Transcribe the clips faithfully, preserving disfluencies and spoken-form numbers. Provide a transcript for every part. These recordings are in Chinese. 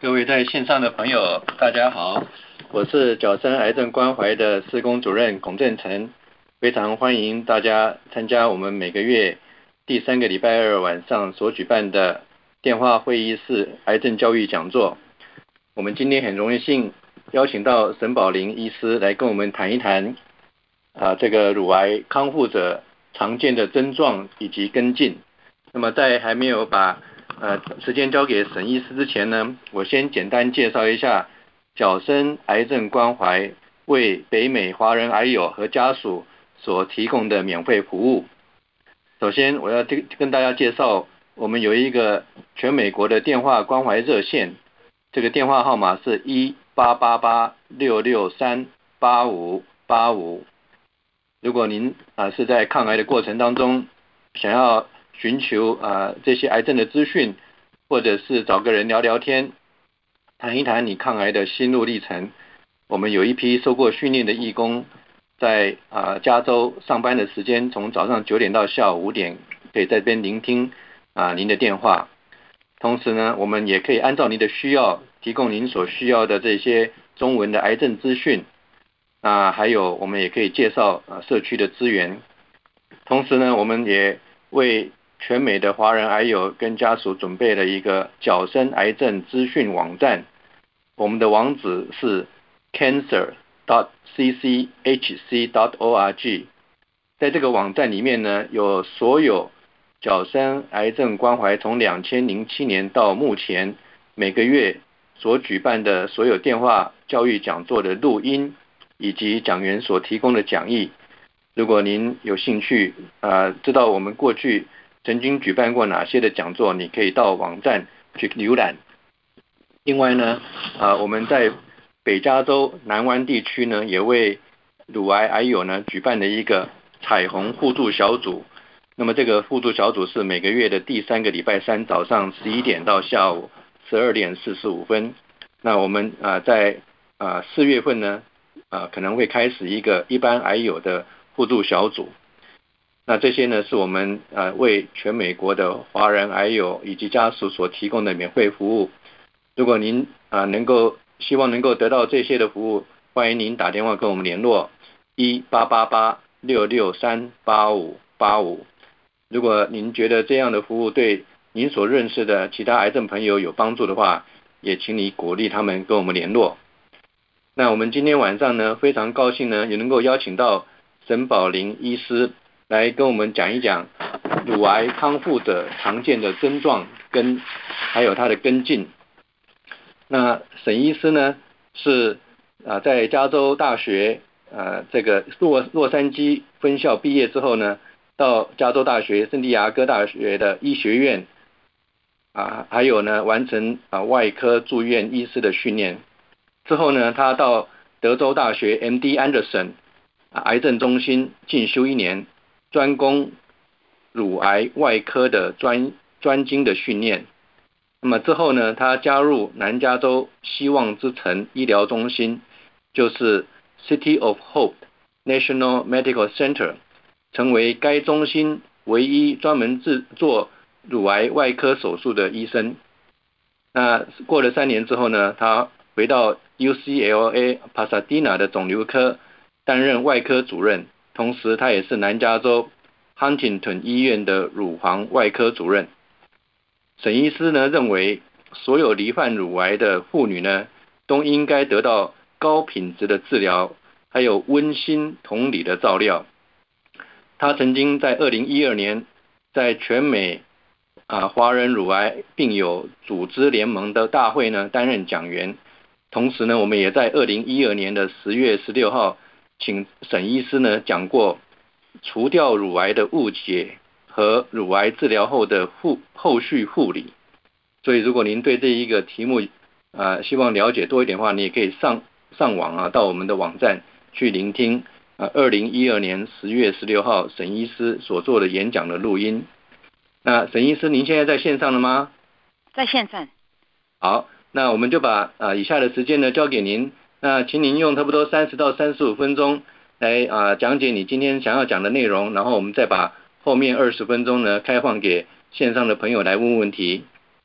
各位在线上的朋友，大家好，我是角生癌症关怀的施工主任龚正成，非常欢迎大家参加我们每个月第三个礼拜二晚上所举办的电话会议室癌症教育讲座。我们今天很荣幸邀请到沈宝林医师来跟我们谈一谈啊这个乳癌康复者常见的症状以及跟进。那么在还没有把呃时间交给沈医师之前呢，我先简单介绍一下角生癌症关怀为北美华人癌友和家属所提供的免费服务。首先我要跟大家介绍，我们有一个全美国的电话关怀热线，这个电话号码是一八八八六六三八五八五。如果您啊、呃、是在抗癌的过程当中，想要寻求啊、呃、这些癌症的资讯，或者是找个人聊聊天，谈一谈你抗癌的心路历程，我们有一批受过训练的义工，在啊、呃、加州上班的时间，从早上九点到下午五点，可以在这边聆听啊、呃、您的电话。同时呢，我们也可以按照您的需要，提供您所需要的这些中文的癌症资讯。啊，还有我们也可以介绍啊社区的资源。同时呢，我们也为全美的华人癌友跟家属准备了一个角生癌症资讯网站，我们的网址是 cancer dot c c h c dot org。在这个网站里面呢，有所有角生癌症关怀从两千零七年到目前每个月所举办的所有电话教育讲座的录音，以及讲员所提供的讲义。如果您有兴趣呃知道我们过去曾经举办过哪些的讲座，你可以到网站去浏览。另外呢，呃我们在北加州南湾地区呢，也为乳癌癌友呢举办了一个彩虹互助小组。那么这个互助小组是每个月的第三个礼拜三早上十一点到下午十二点四十五分。那我们啊、呃、在啊四、呃、月份呢啊、呃、可能会开始一个一般癌友的互助小组。那这些呢是我们呃为全美国的华人癌友以及家属所提供的免费服务。如果您啊、呃、能够希望能够得到这些的服务，欢迎您打电话跟我们联络一八八八六六三八五八五。如果您觉得这样的服务对您所认识的其他癌症朋友有帮助的话，也请你鼓励他们跟我们联络。那我们今天晚上呢，非常高兴呢，也能够邀请到沈宝林医师来跟我们讲一讲乳癌康复者常见的症状跟还有他的跟进。那沈医师呢是啊、呃、在加州大学呃这个洛洛杉矶分校毕业之后呢，到加州大学圣地亚哥大学的医学院啊，还有呢完成啊外科住院医师的训练之后呢，他到德州大学 M D Anderson 啊癌症中心进修一年，专攻乳癌外科的专专精的训练。那么之后呢，他加入南加州希望之城医疗中心，就是 City of Hope National Medical Center， 成为该中心唯一专门制做乳癌外科手术的医生。那过了三年之后呢，他回到 U C L A Pasadena 的肿瘤科担任外科主任，同时他也是南加州 Huntington 医院的乳房外科主任。沈医师呢认为，所有罹患乳癌的妇女呢，都应该得到高品质的治疗，还有温馨同理的照料。他曾经在二零一二年在全美啊华人乳癌病友组织联盟的大会呢担任讲员。同时呢，我们也在二零一二年的十月十六号，请沈医师呢讲过除掉乳癌的误解和乳癌治疗后的护后续护理。所以如果您对这一个题目呃希望了解多一点的话，你也可以上上网啊，到我们的网站去聆听呃二零一二年十月十六号沈医师所做的演讲的录音。那沈医师您现在在线上了吗？ 在线上。 好，那我们就把呃以下的时间呢交给您，那请您用差不多三十到三十五分钟来啊、呃、讲解你今天想要讲的内容，然后我们再把后面二十分钟呢开放给线上的朋友来问问题。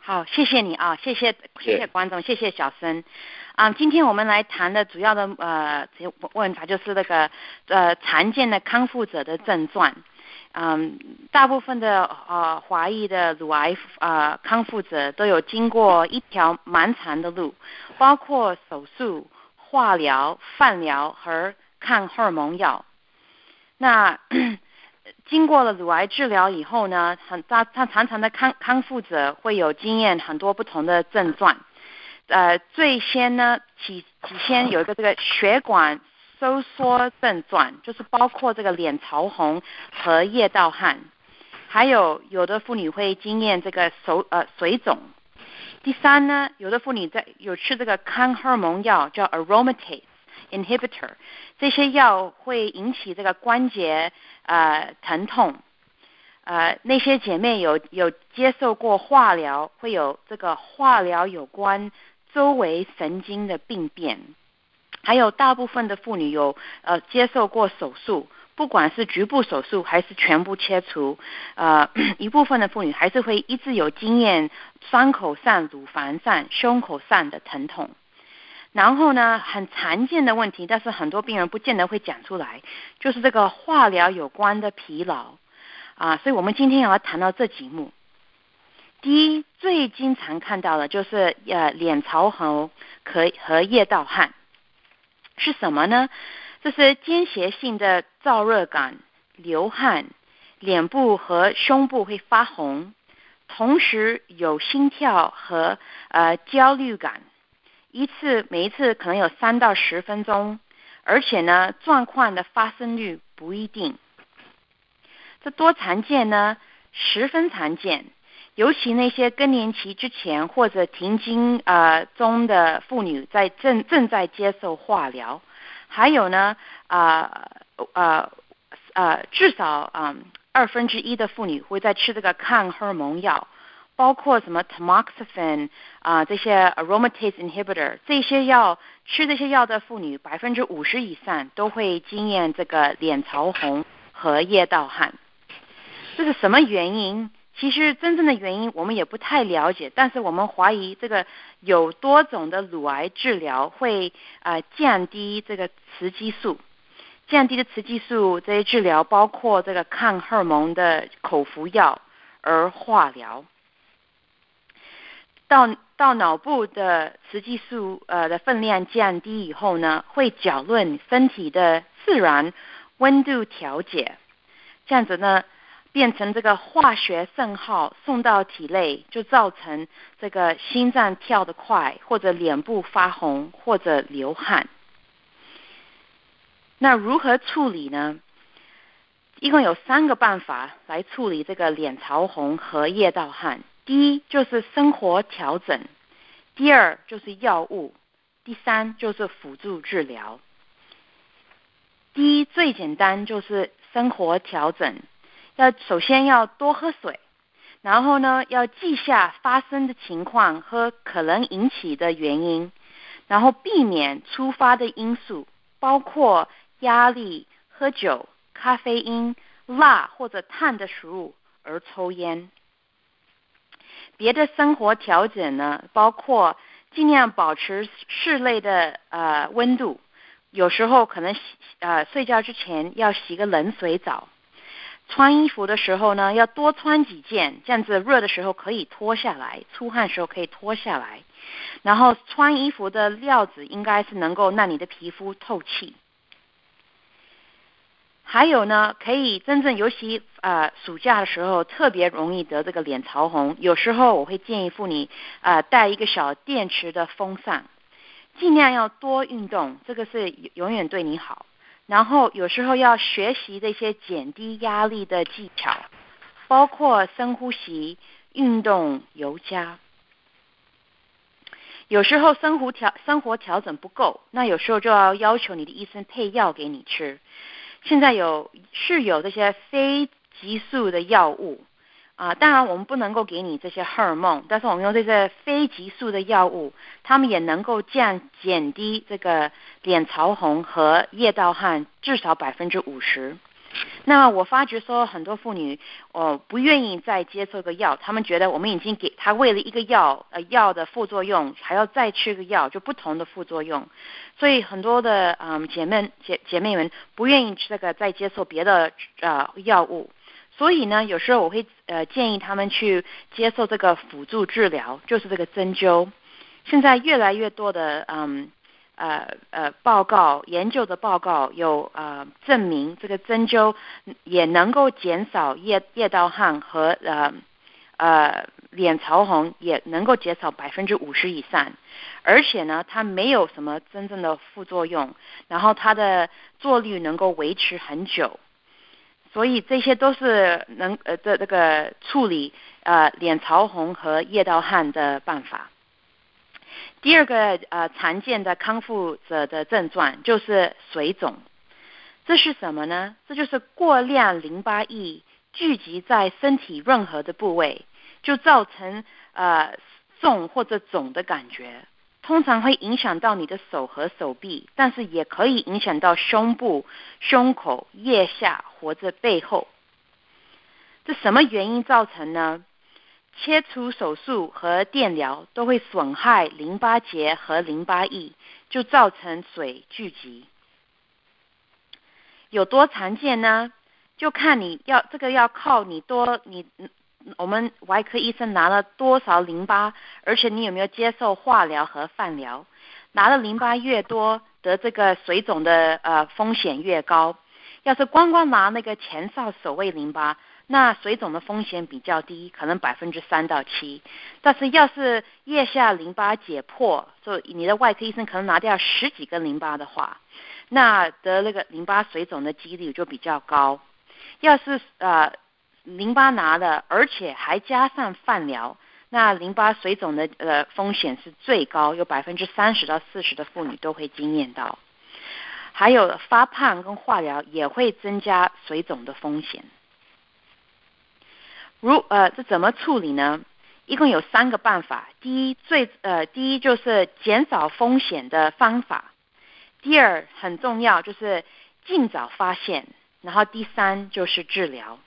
好，谢谢你啊，谢谢谢谢观众，谢谢小森。啊，今天我们来谈的主要的呃问法就是那个呃常见的康复者的症状。嗯，大部分的呃华裔的乳癌呃康复者都有经过一条蛮长的路，包括手术、化疗、放疗和抗荷尔蒙药。那经过了乳癌治疗以后呢，很大他常常的康康复者会有经验很多不同的症状。呃，最先呢起起先有一个这个血管收缩症状，就是包括这个脸潮红和夜盗汗，还有有的妇女会经验这个手呃水肿。第三呢，有的妇女在有吃这个抗荷尔蒙药叫 aromatase inhibitor， 这些药会引起这个关节呃疼痛。呃，那些姐妹有有接受过化疗，会有这个化疗有关周围神经的病变。还有大部分的妇女有呃接受过手术，不管是局部手术还是全部切除，呃一部分的妇女还是会一直有经验伤口上、乳房上、胸口上的疼痛。然后呢，很常见的问题，但是很多病人不见得会讲出来，就是这个化疗有关的疲劳啊，所以我们今天要谈到这几幕。第一，最经常看到的就是呃脸潮红和和夜盗汗。是什么呢？这是间歇性的燥热感、流汗，脸部和胸部会发红，同时有心跳和呃焦虑感，一次每一次可能有三到十分钟，而且呢状况的发生率不一定。这多常见呢？十分常见。尤其那些更年期之前或者停经呃中的妇女在正正在接受化疗，还有呢啊 呃, 呃呃至少嗯二分之一的妇女会在吃这个抗荷尔蒙药，包括什么 tamoxifen 啊、呃、这些 aromatase inhibitor 这些药，吃这些药的妇女百分之五十以上都会经验这个脸潮红和夜盗汗。这是什么原因？其实真正的原因我们也不太了解，但是我们怀疑这个有多种的乳癌治疗会呃降低这个雌激素，降低的雌激素这些治疗包括这个抗荷尔蒙的口服药而化疗。到到脑部的雌激素呃的分量降低以后呢，会搅乱身体的自然温度调节，这样子呢变成这个化学信号送到体内，就造成这个心脏跳得快，或者脸部发红，或者流汗。那如何处理呢？一共有三个办法来处理这个脸潮红和夜盗汗。第一就是生活调整，第二就是药物，第三就是辅助治疗。第一最简单就是生活调整。要首先要多喝水，然后呢要记下发生的情况和可能引起的原因，然后避免触发的因素，包括压力、喝酒、咖啡因、辣或者烫的食物而抽烟。别的生活调整呢，包括尽量保持室内的呃温度，有时候可能洗呃睡觉之前要洗个冷水澡。穿衣服的时候呢，要多穿几件，这样子热的时候可以脱下来，出汗的时候可以脱下来。然后穿衣服的料子应该是能够让你的皮肤透气。还有呢，可以真正尤其呃暑假的时候特别容易得这个脸潮红，有时候我会建议妇女呃带一个小电池的风扇，尽量要多运动，这个是永远对你好。然后有时候要学习这些减低压力的技巧，包括深呼吸、运动、瑜伽。有时候生活调生活调整不够，那有时候就要要求你的医生配药给你吃。现在有是有这些非激素的药物啊，当然我们不能够给你这些荷尔蒙，但是我们用这些非激素的药物，它们也能够降减低这个脸潮红和夜盗汗至少百分之五十。 那么我发觉说很多妇女哦不愿意再接受个药，她们觉得我们已经给她为了一个药呃药的副作用还要再吃个药，就不同的副作用，所以很多的嗯姐妹姐姐妹们不愿意这个再接受别的呃药物，所以呢有时候我会呃建议她们去接受这个辅助治疗，就是这个针灸。现在越来越多的嗯。呃呃，报告研究的报告有呃证明，这个针灸也能够减少夜夜盗汗和呃呃脸潮红，也能够减少百分之五十以上，而且呢，它没有什么真正的副作用，然后它的做率能够维持很久，所以这些都是能呃的这个处理呃脸潮红和夜盗汗的办法。第二个呃常见的康复者的症状就是水肿，这是什么呢？这就是过量淋巴液聚集在身体任何的部位，就造成呃重或者肿的感觉，通常会影响到你的手和手臂，但是也可以影响到胸部、胸口、腋下或者背后。这什么原因造成呢？切除手术和电疗都会损害淋巴结和淋巴液，就造成水聚集。有多常见呢？就看你要这个要靠你多你我们外科医生拿了多少淋巴，而且你有没有接受化疗和放疗。拿的淋巴越多，得这个水肿的呃风险越高。要是光光拿那个前哨守卫淋巴，那水肿的风险比较低，可能百分之三到七。但是要是腋下淋巴解剖，就你的外科医生可能拿掉十几个淋巴的话，那得那个淋巴水肿的几率就比较高。要是呃淋巴拿了，而且还加上放疗，那淋巴水肿的呃风险是最高，有百分之三十到四十的妇女都会经验到。还有发胖跟化疗也会增加水肿的风险。如呃，这怎么处理呢？一共有三个办法。第一，最呃，第一就是减少风险的方法。第二，很重要就是尽早发现。然后第三就是治疗。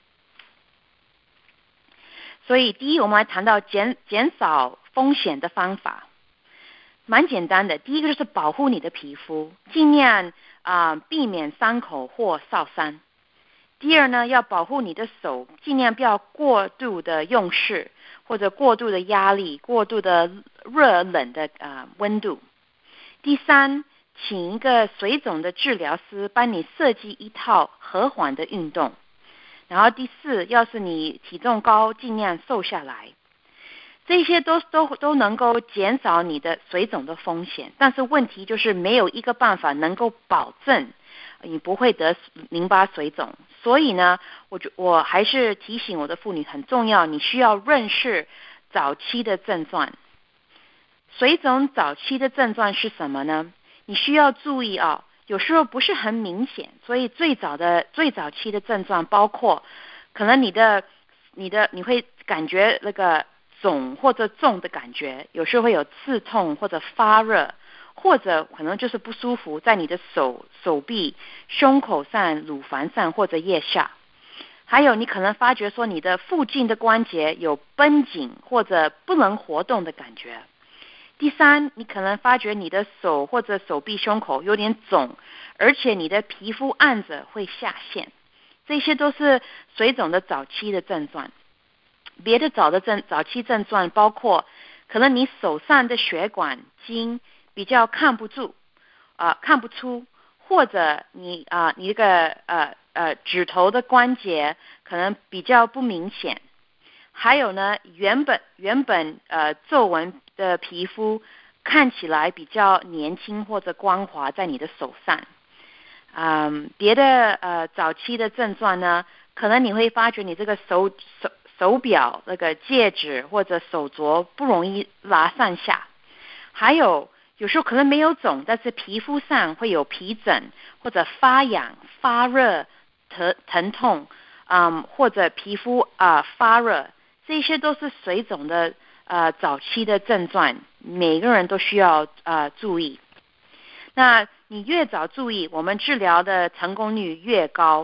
所以第一，我们来谈到减减少风险的方法，蛮简单的。第一个就是保护你的皮肤，尽量啊、呃、避免伤口或烧伤。第二呢，要保护你的手，尽量不要过度的用事，或者过度的压力、过度的热冷的啊、呃、温度。第三，请一个水肿的治疗师帮你设计一套和缓的运动。然后第四，要是你体重高，尽量瘦下来。这些都都都能够减少你的水肿的风险，但是问题就是没有一个办法能够保证你不会得淋巴水肿。所以呢，我我还是提醒我的妇女很重要，你需要认识早期的症状。水肿早期的症状是什么呢？你需要注意啊，有时候不是很明显，所以最早的最早期的症状包括，可能你的你的你会感觉那个肿或者重的感觉，有时候会有刺痛或者发热，或者可能就是不舒服，在你的手、手臂、胸口上、乳房上或者腋下。还有你可能发觉说你的附近的关节有绷紧或者不能活动的感觉。第三，你可能发觉你的手或者手臂、胸口有点肿，而且你的皮肤按着会下陷，这些都是水肿的早期的症状。别的早的症早期症状包括，可能你手上的血管筋比较看不住，啊、呃、看不出，或者你啊、呃、你这个呃呃指头的关节可能比较不明显。还有呢，原本原本呃皱纹的皮肤看起来比较年轻或者光滑，在你的手上。嗯，别的呃早期的症状呢，可能你会发觉你这个手手手表那个戒指或者手镯不容易拉上下。还有有时候可能没有肿，但是皮肤上会有皮疹或者发痒、发热、疼疼痛，嗯，或者皮肤啊、呃、发热。这些都是水肿的呃早期的症状，每个人都需要呃注意。那你越早注意，我们治疗的成功率越高。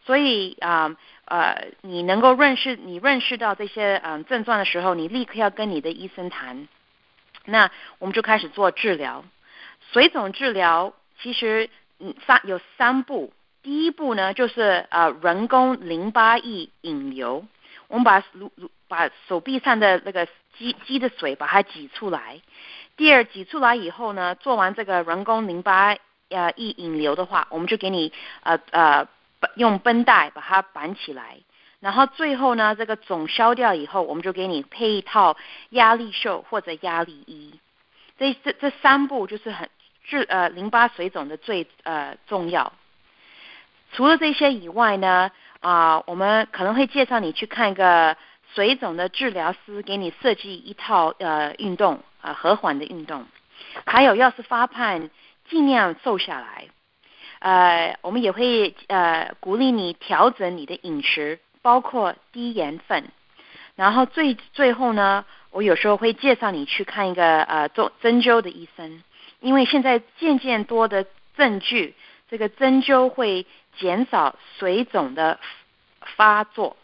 所以啊 呃, 呃，你能够认识你认识到这些嗯、呃、症状的时候，你立刻要跟你的医生谈。那我们就开始做治疗。水肿治疗其实嗯三有三步。第一步呢，就是呃人工淋巴液引流，我们把把手臂上的那个积积的水把它挤出来。第二，挤出来以后呢，做完这个人工淋巴呃液引流的话，我们就给你呃呃用绷带把它绑起来。然后最后呢，这个肿消掉以后，我们就给你配一套压力袖或者压力衣。这这这三步就是很治呃淋巴水肿的最呃重要。除了这些以外呢，啊、呃，我们可能会介绍你去看一个水肿的治疗师，给你设计一套呃运动啊、呃、和缓的运动。还有，要是发胖，尽量瘦下来。呃，我们也会呃鼓励你调整你的饮食，包括低盐分。然后最最后呢，我有时候会介绍你去看一个呃做针灸的医生，因为现在渐渐多的证据，这个针灸会减少水肿的发作。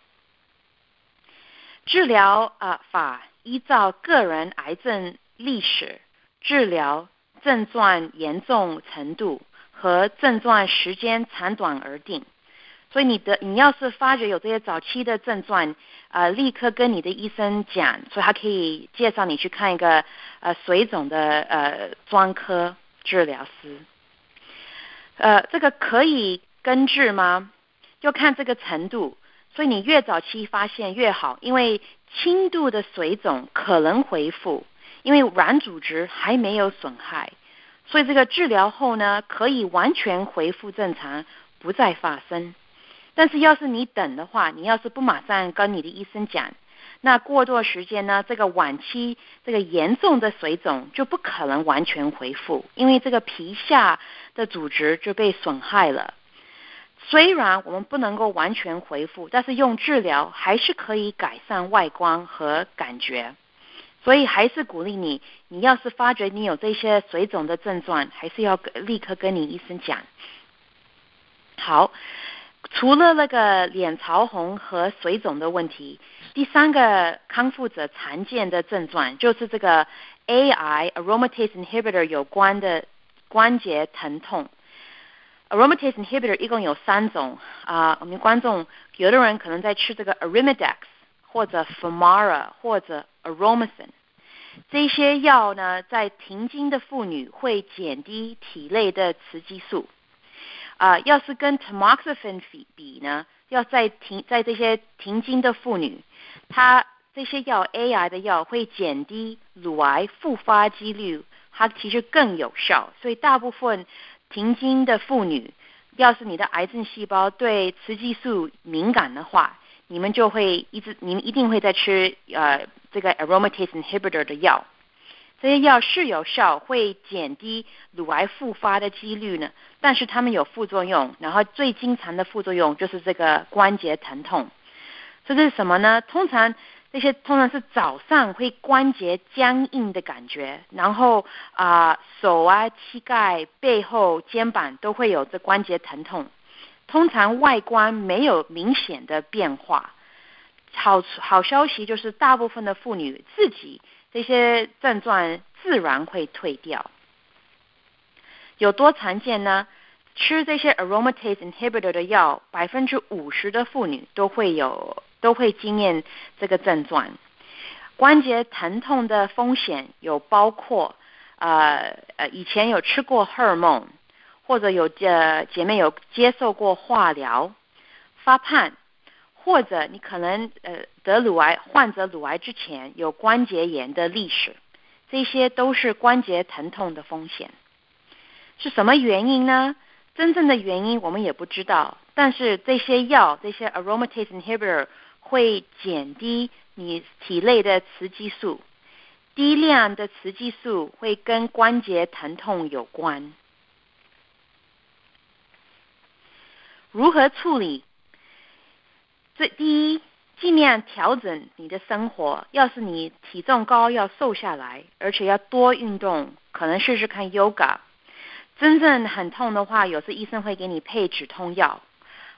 治疗啊、呃、法依照个人癌症历史、治疗症状严重程度和症状时间长短而定。所以你的你要是发觉有这些早期的症状，呃，立刻跟你的医生讲，所以他可以介绍你去看一个呃水肿的呃专科治疗师。呃，这个可以根治吗？就看这个程度，所以你越早期发现越好，因为轻度的水肿可能恢复，因为软组织还没有损害，所以这个治疗后呢，可以完全恢复正常，不再发生。但是要是你等的话，你要是不马上跟你的医生讲，那过段时间呢，这个晚期这个严重的水肿就不可能完全恢复，因为这个皮下的组织就被损害了。虽然我们不能够完全恢复，但是用治疗还是可以改善外观和感觉。所以还是鼓励你，你要是发觉你有这些水肿的症状，还是要立刻跟你医生讲。好。除了那个脸潮红和水肿的问题，第三个康复者常见的症状就是这个 A I aromatase inhibitor 有关的关节疼痛。aromatase inhibitor 一共有三种啊、呃，我们观众有的人可能在吃这个 Arimidex 或者 Femara 或者 Aromasin。这些药呢，在停经的妇女会减低体内的雌激素。啊、呃，要是跟 tamoxifen 比呢，要在停在这些停经的妇女，它这些药 A I 的药会减低乳癌复发几率，它其实更有效。所以大部分停经的妇女，要是你的癌症细胞对雌激素敏感的话，你们就会一直你们一定会在吃呃这个 aromatase inhibitor 的药。这些药是有效，会减低乳癌复发的几率呢，但是它们有副作用，然后最经常的副作用就是这个关节疼痛。这是什么呢？通常这些通常是早上会关节僵硬的感觉，然后啊、呃、手啊、膝盖、背后、肩膀都会有这关节疼痛，通常外观没有明显的变化。好好消息就是大部分的妇女自己这些症状自然会退掉。有多常见呢？吃这些 aromatase inhibitor 的药，百分之五十的妇女都会有都会经验这个症状。关节疼痛的风险有包括呃呃以前有吃过荷尔蒙，或者有呃姐妹有接受过化疗，发胖，或者你可能呃得乳癌患者乳癌之前有关节炎的历史，这些都是关节疼痛的风险。是什么原因呢？真正的原因我们也不知道，但是这些药这些 aromatase inhibitor 会减低你体内的雌激素，低量的雌激素会跟关节疼痛有关。如何处理？这第一，尽量调整你的生活。要是你体重高，要瘦下来，而且要多运动，可能试试看 yoga。真正很痛的话，有时医生会给你配止痛药。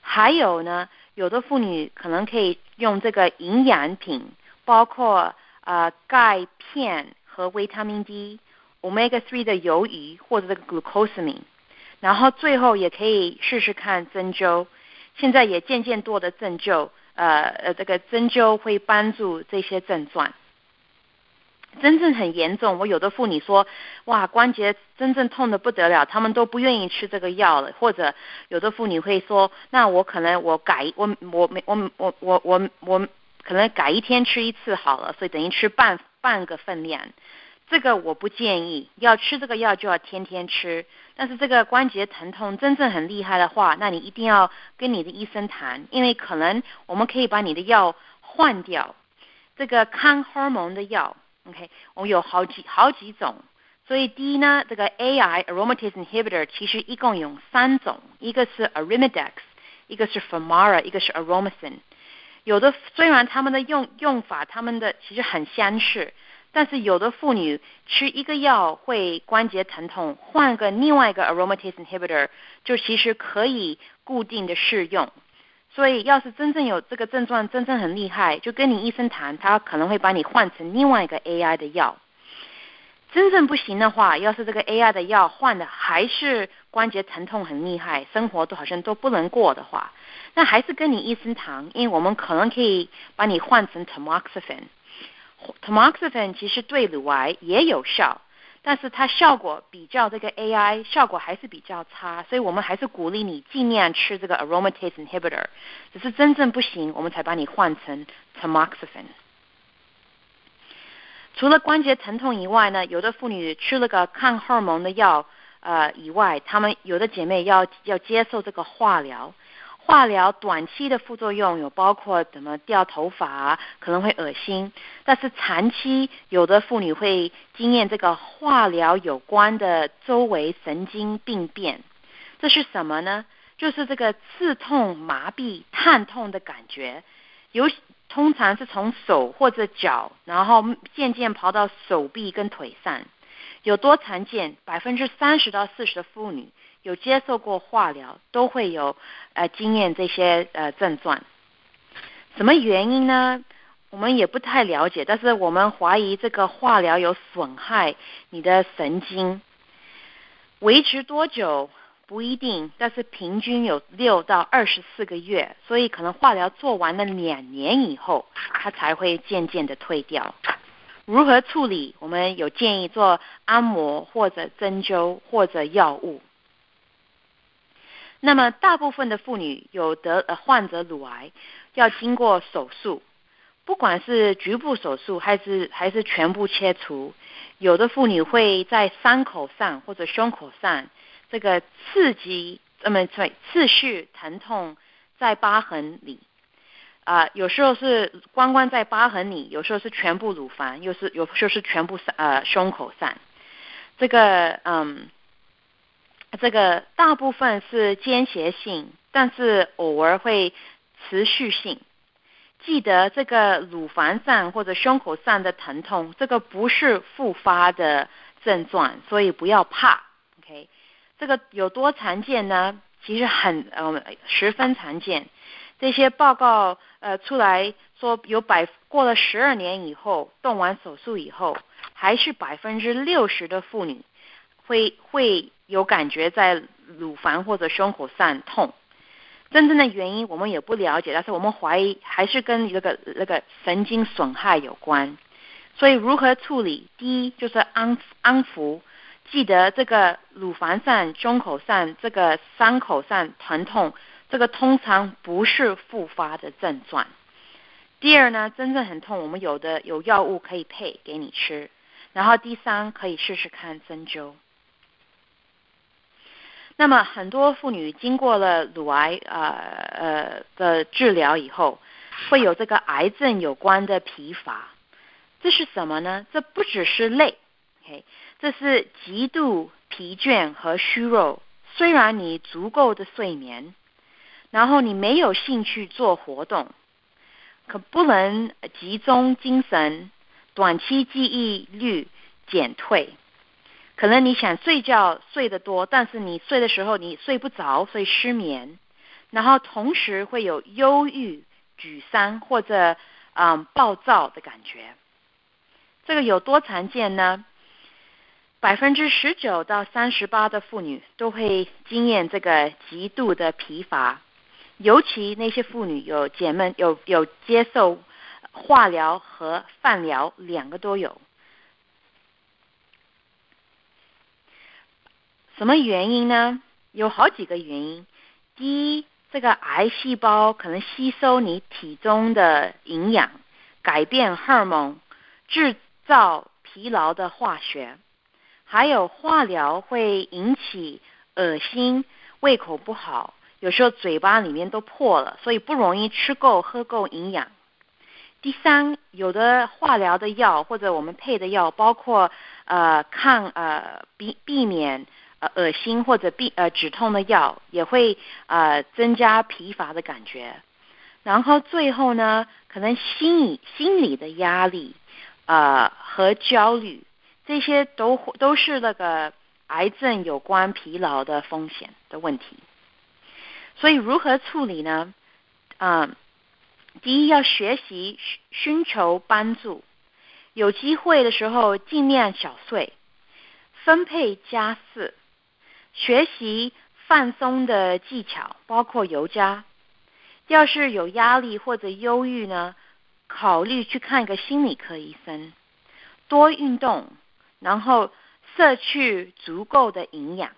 还有呢，有的妇女可能可以用这个营养品，包括呃钙片和维他命 D、Omega 三 的鱿鱼或者这个 glucosamine， 然后最后也可以试试看针灸，现在也渐渐多的针灸，呃呃这个针灸会帮助这些症状。真正很严重，我有的妇女说，哇，关节真正痛得不得了，他们都不愿意吃这个药了。或者有的妇女会说，那我可能我改我我我我我我我可能改一天吃一次好了，所以等于吃半半个分量。这个我不建议，要吃这个药就要天天吃。但是这个关节疼痛真正很厉害的话，那你一定要跟你的医生谈，因为可能我们可以把你的药换掉，这个抗荷尔蒙的药。OK， 我们有好几好几种，所以第一呢，这个 A I aromatase inhibitor 其实一共有三种，一个是 Arimidex， 一个是 Femara， 一个是 Aromacin。有的虽然他们的用用法，他们的其实很相似，但是有的妇女吃一个药会关节疼痛，换个另外一个 aromatase inhibitor 就其实可以固定的适用。所以要是真正有这个症状，真正很厉害，就跟你医生谈，他可能会把你换成另外一个 A I 的药。真正不行的话，要是这个 A I 的药换的还是关节疼痛很厉害，生活都好像都不能过的话，那还是跟你医生谈，因为我们可能可以把你换成 tamoxifen。tamoxifen 其实对乳癌也有效，但是它效果比较这个 A I 效果还是比较差，所以我们还是鼓励你尽量吃这个 aromatase inhibitor， 只是真正不行，我们才把你换成 tamoxifen。除了关节疼痛以外呢，有的妇女吃了个抗荷尔蒙的药，呃以外，她们有的姐妹要要接受这个化疗。化疗短期的副作用有包括怎么掉头发啊，可能会恶心，但是长期有的妇女会经验这个化疗有关的周围神经病变。这是什么呢？就是这个刺痛、麻痹、探痛的感觉，有通常是从手或者脚，然后渐渐跑到手臂跟腿上。有多常见？百分之三十到四十的妇女有接受过化疗，都会有呃经验这些呃症状。什么原因呢？我们也不太了解，但是我们怀疑这个化疗有损害你的神经。维持多久不一定，但是平均有六到二十四个月，所以可能化疗做完了两年以后，它才会渐渐的退掉。如何处理？我们有建议做按摩或者针灸或者药物。那么大部分的妇女有得呃患者乳癌要经过手术，不管是局部手术还是还是全部切除，有的妇女会在伤口上或者胸口上这个刺激，那么对刺血疼痛在疤痕里。啊、呃，有时候是光光在疤痕里，有时候是全部乳房，有时有时候是全部呃胸口上。这个嗯，这个大部分是间歇性，但是偶尔会持续性。记得这个乳房上或者胸口上的疼痛，这个不是复发的症状，所以不要怕。OK， 这个有多常见呢？其实很呃十分常见。这些报告呃出来说，有百过了十二年以后，动完手术以后，还是百分之六十的妇女会会有感觉在乳房或者胸口上痛。真正的原因我们也不了解，但是我们怀疑还是跟那个那个神经损害有关。所以如何处理？第一就是安安抚，记得这个乳房上、胸口上这个伤口上疼痛，这个通常不是复发的症状。第二呢，真正很痛，我们有的有药物可以配给你吃。然后第三，可以试试看针灸。那么很多妇女经过了乳癌呃呃的治疗以后，会有这个癌症有关的疲乏。这是什么呢？这不只是累 ，OK， 这是极度疲倦和虚弱。虽然你足够的睡眠，然后你没有兴趣做活动，可不能集中精神，短期记忆力减退。可能你想睡觉睡得多，但是你睡的时候你睡不着，所以失眠。 然后同时会有忧郁、沮丧或者嗯暴躁的感觉。这个有多常见呢？百分之十九到三十八的妇女都会经验这个极度的疲乏，尤其那些妇女有姐妹有有接受化疗和放疗两个都有。什么原因呢？有好几个原因。第一，这个癌细胞可能吸收你体中的营养，改变荷尔蒙，制造疲劳的化学。还有化疗会引起恶心、胃口不好，有时候嘴巴里面都破了，所以不容易吃够、喝够营养。第三，有的化疗的药或者我们配的药，包括呃抗呃避避免呃恶心或者避呃止痛的药，也会呃增加疲乏的感觉。然后最后呢，可能心理心理的压力呃和焦虑，这些都都是那个癌症有关疲劳的风险的问题。所以如何处理呢？嗯、呃。第一，要学习寻求帮助，有机会的时候尽量小睡，分配家事，学习放松的技巧，包括瑜伽。要是有压力或者忧郁呢，考虑去看一个心理科医生，多运动，然后摄取足够的营养。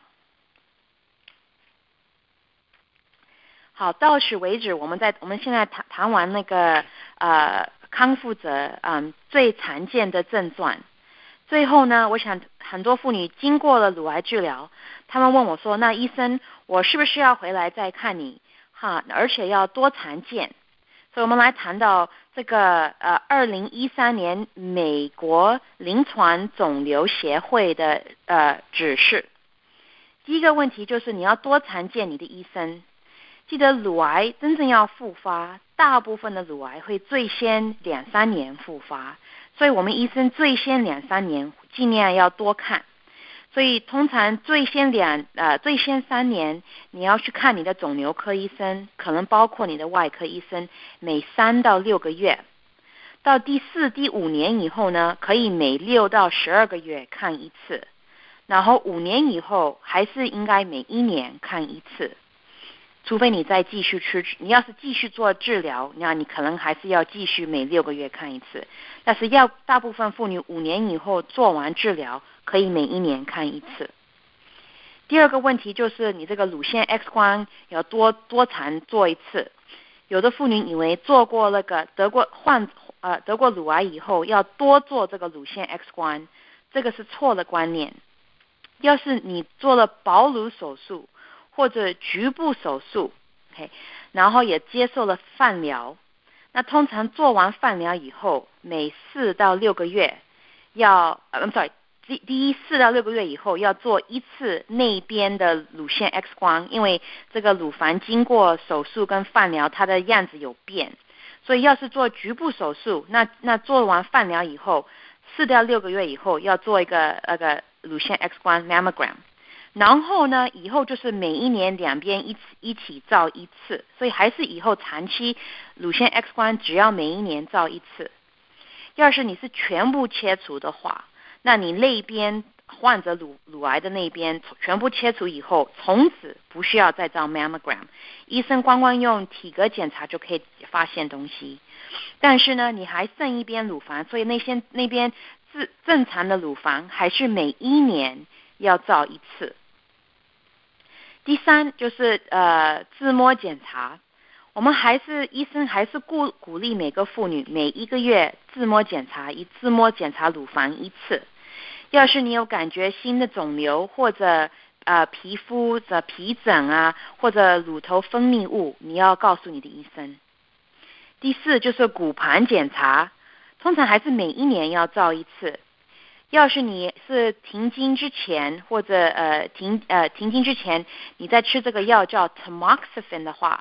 好，到此为止，我们在我们现在谈谈完那个呃康复者嗯最常见的症状。最后呢，我想很多妇女经过了乳癌治疗，他们问我说：“那医生，我是不是要回来再看你？哈，而且要多常见？”所以我们来谈到这个呃二零一三年美国临床肿瘤协会的呃指示。第一个问题就是你要多常见你的医生。记得乳癌真正要复发，大部分的乳癌会最先两三年复发，所以我们医生最先两三年尽量要多看。所以通常最先两呃最先三年，你要去看你的肿瘤科医生，可能包括你的外科医生，每三到六个月。到第四、第五年以后呢，可以每六到十二个月看一次，然后五年以后还是应该每一年看一次。除非你再继续吃，你要是继续做治疗，那你可能还是要继续每六个月看一次。但是要大部分妇女五年以后做完治疗，可以每一年看一次。第二个问题就是你这个乳腺 X 光要多多常做一次。有的妇女以为做过那个得过患呃得过乳癌以后要多做这个乳腺 X 光，这个是错的观念。要是你做了保乳手术或者局部手术 ，OK， 然后也接受了放疗。那通常做完放疗以后，每四到六个月要，呃 ，sorry， 第第一四到六个月以后要做一次内边的乳腺 X 光，因为这个乳房经过手术跟放疗，它的样子有变，所以要是做局部手术，那那做完放疗以后，四到六个月以后要做一个那个乳腺 X 光 mammogram。然后呢，以后就是每一年两边一起一起照一次，所以还是以后长期乳腺 X 光只要每一年照一次。要是你是全部切除的话，那你那边患者乳乳癌的那边全部切除以后，从此不需要再照 mammogram， 医生光光用体格检查就可以发现东西。但是呢，你还剩一边乳房，所以那些那边正正常的乳房还是每一年要照一次。第三就是呃自摸检查，我们还是医生还是鼓鼓励每个妇女每一个月自摸检查，一自摸检查乳房一次。要是你有感觉新的肿瘤或者呃皮肤的皮疹啊，或者乳头分泌物，你要告诉你的医生。第四就是骨盘检查，通常还是每一年要照一次。要是你是停经之前或者呃停呃停经之前你在吃这个药叫 tamoxifen 的话，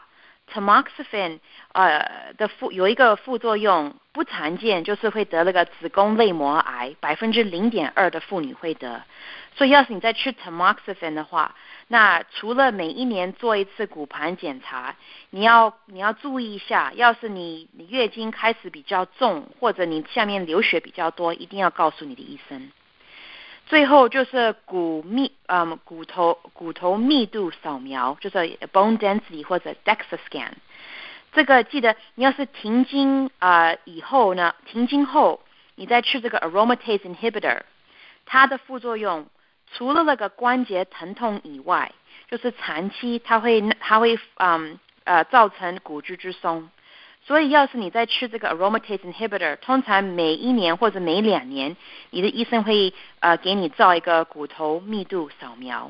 tamoxifen 呃的副有一个副作用不常见，就是会得那个子宫内膜癌，百分之零点二的妇女会得。所以要是你在吃 tamoxifen 的话，那除了每一年做一次骨盘检查，你要你要注意一下，要是你你月经开始比较重，或者你下面流血比较多，一定要告诉你的医生。最后就是骨密，嗯，骨头骨头密度扫描，就是 bone density 或者 DEXA scan。这个记得，你要是停经啊、呃、以后呢，停经后你再吃这个 aromatase inhibitor， 它的副作用除了那个关节疼痛以外，就是长期它会它会嗯呃造成骨质疏松。所以要是你在吃这个 aromatase inhibitor， 通常每一年或者每两年，你的医生会呃给你照一个骨头密度扫描。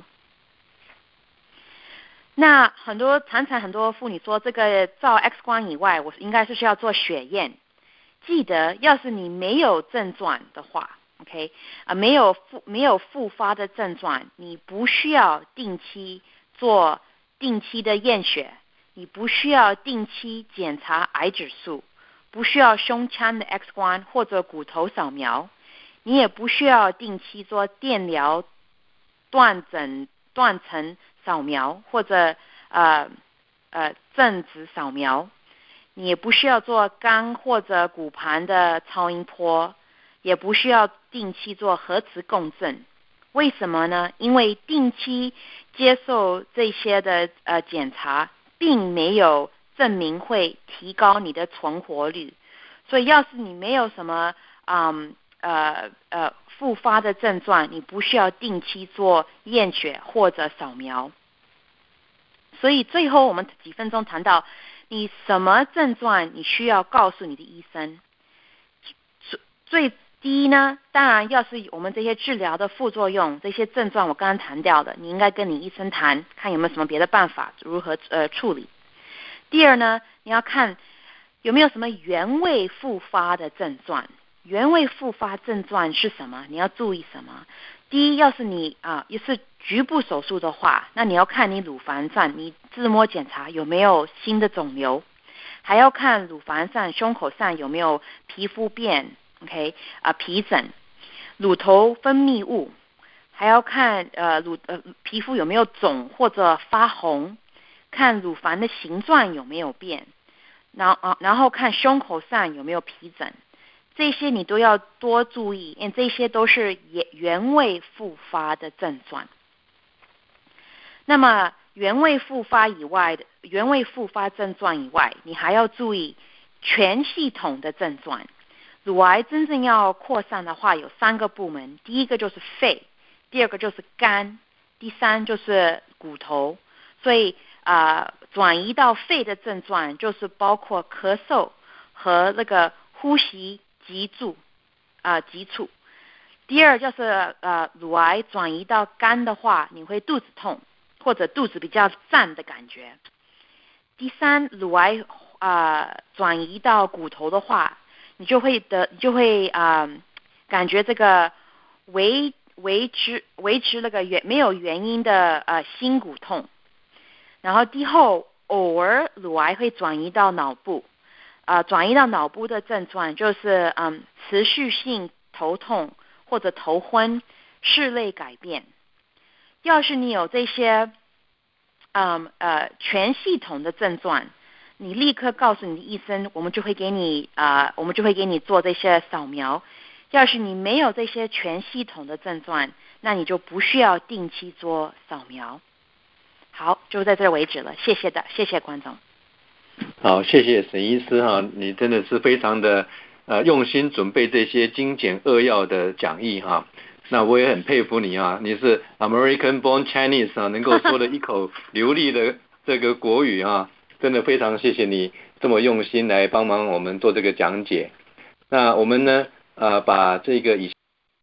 那很多常常很多妇女说，这个照 X 光以外，我应该是需要做血验。记得，要是你没有症状的话 ，OK 啊、呃，没有复没有复发的症状，你不需要定期做定期的验血。你不需要定期检查癌指数，不需要胸腔的 X 光或者骨头扫描，你也不需要定期做电疗断层断层扫描或者呃呃正子扫描，你也不需要做肝或者骨盘的超音波，也不需要定期做核磁共振。为什么呢？因为定期接受这些的呃检查，并没有证明会提高你的存活率。所以要是你没有什么嗯呃呃复发的症状，你不需要定期做验血或者扫描。所以最后我们几分钟谈到你什么症状你需要告诉你的医生。最第一呢，当然要是我们这些治疗的副作用，这些症状我刚刚谈掉的，你应该跟你医生谈，看有没有什么别的办法如何呃处理。第二呢，你要看有没有什么原位复发的症状。原位复发症状是什么？你要注意什么？第一，要是你啊，也是局部手术的话，那你要看你乳房上，你自摸检查有没有新的肿瘤，还要看乳房上、胸口上有没有皮肤变 ，OK 啊，皮疹、乳头分泌物，还要看呃乳呃皮肤有没有肿或者发红，看乳房的形状有没有变，然后啊然后看胸口上有没有皮疹。这些你都要多注意，因为这些都是原原位复发的症状。那么原位复发以外的原位复发症状以外，你还要注意全系统的症状。乳癌真正要扩散的话，有三个部门，第一个就是肺，第二个就是肝，第三就是骨头。所以啊、呃，转移到肺的症状就是包括咳嗽和那个呼吸急促啊、呃、急促。第二就是呃乳癌转移到肝的话，你会肚子痛或者肚子比较胀的感觉。第三，乳癌啊、呃、转移到骨头的话，你就会得就会啊、呃、感觉这个维维持维持那个原没有原因的呃心骨痛。然后第后偶尔乳癌会转移到脑部。啊、呃，转移到脑部的症状就是嗯持续性头痛或者头昏、视类改变。要是你有这些嗯呃全系统的症状，你立刻告诉你的医生，我们就会给你啊、呃，我们就会给你做这些扫描。要是你没有这些全系统的症状，那你就不需要定期做扫描。好，就在这为止了，谢谢的，谢谢观众。 好，谢谢沈医师哈，你真的是非常的呃用心准备这些精简扼要的讲义哈。那我也很佩服你啊，你是 American born Chinese 啊，能够说的一口流利的这个国语啊，真的非常谢谢你这么用心来帮忙我们做这个讲解。那我们呢呃把这个以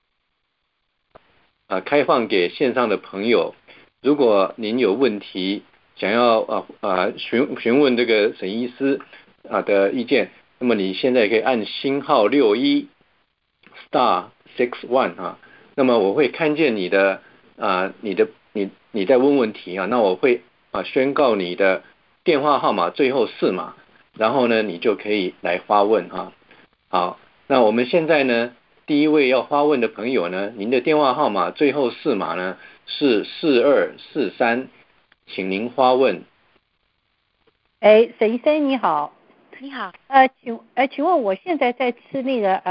呃开放给线上的朋友，如果您有问题想要呃呃询询问这个沈医师啊的意见，那么你现在可以按星号六一 star six one 啊，那么我会看见你的啊你的你你在问问题啊，那我会啊宣告你的电话号码最后四码，然后呢，你就可以来发问哈。好，那我们现在呢，第一位要发问的朋友呢，您的电话号码最后四码呢是四二四三，请您发问。 哎，沈医生你好。 你好。 呃，请呃，请问我现在在吃那个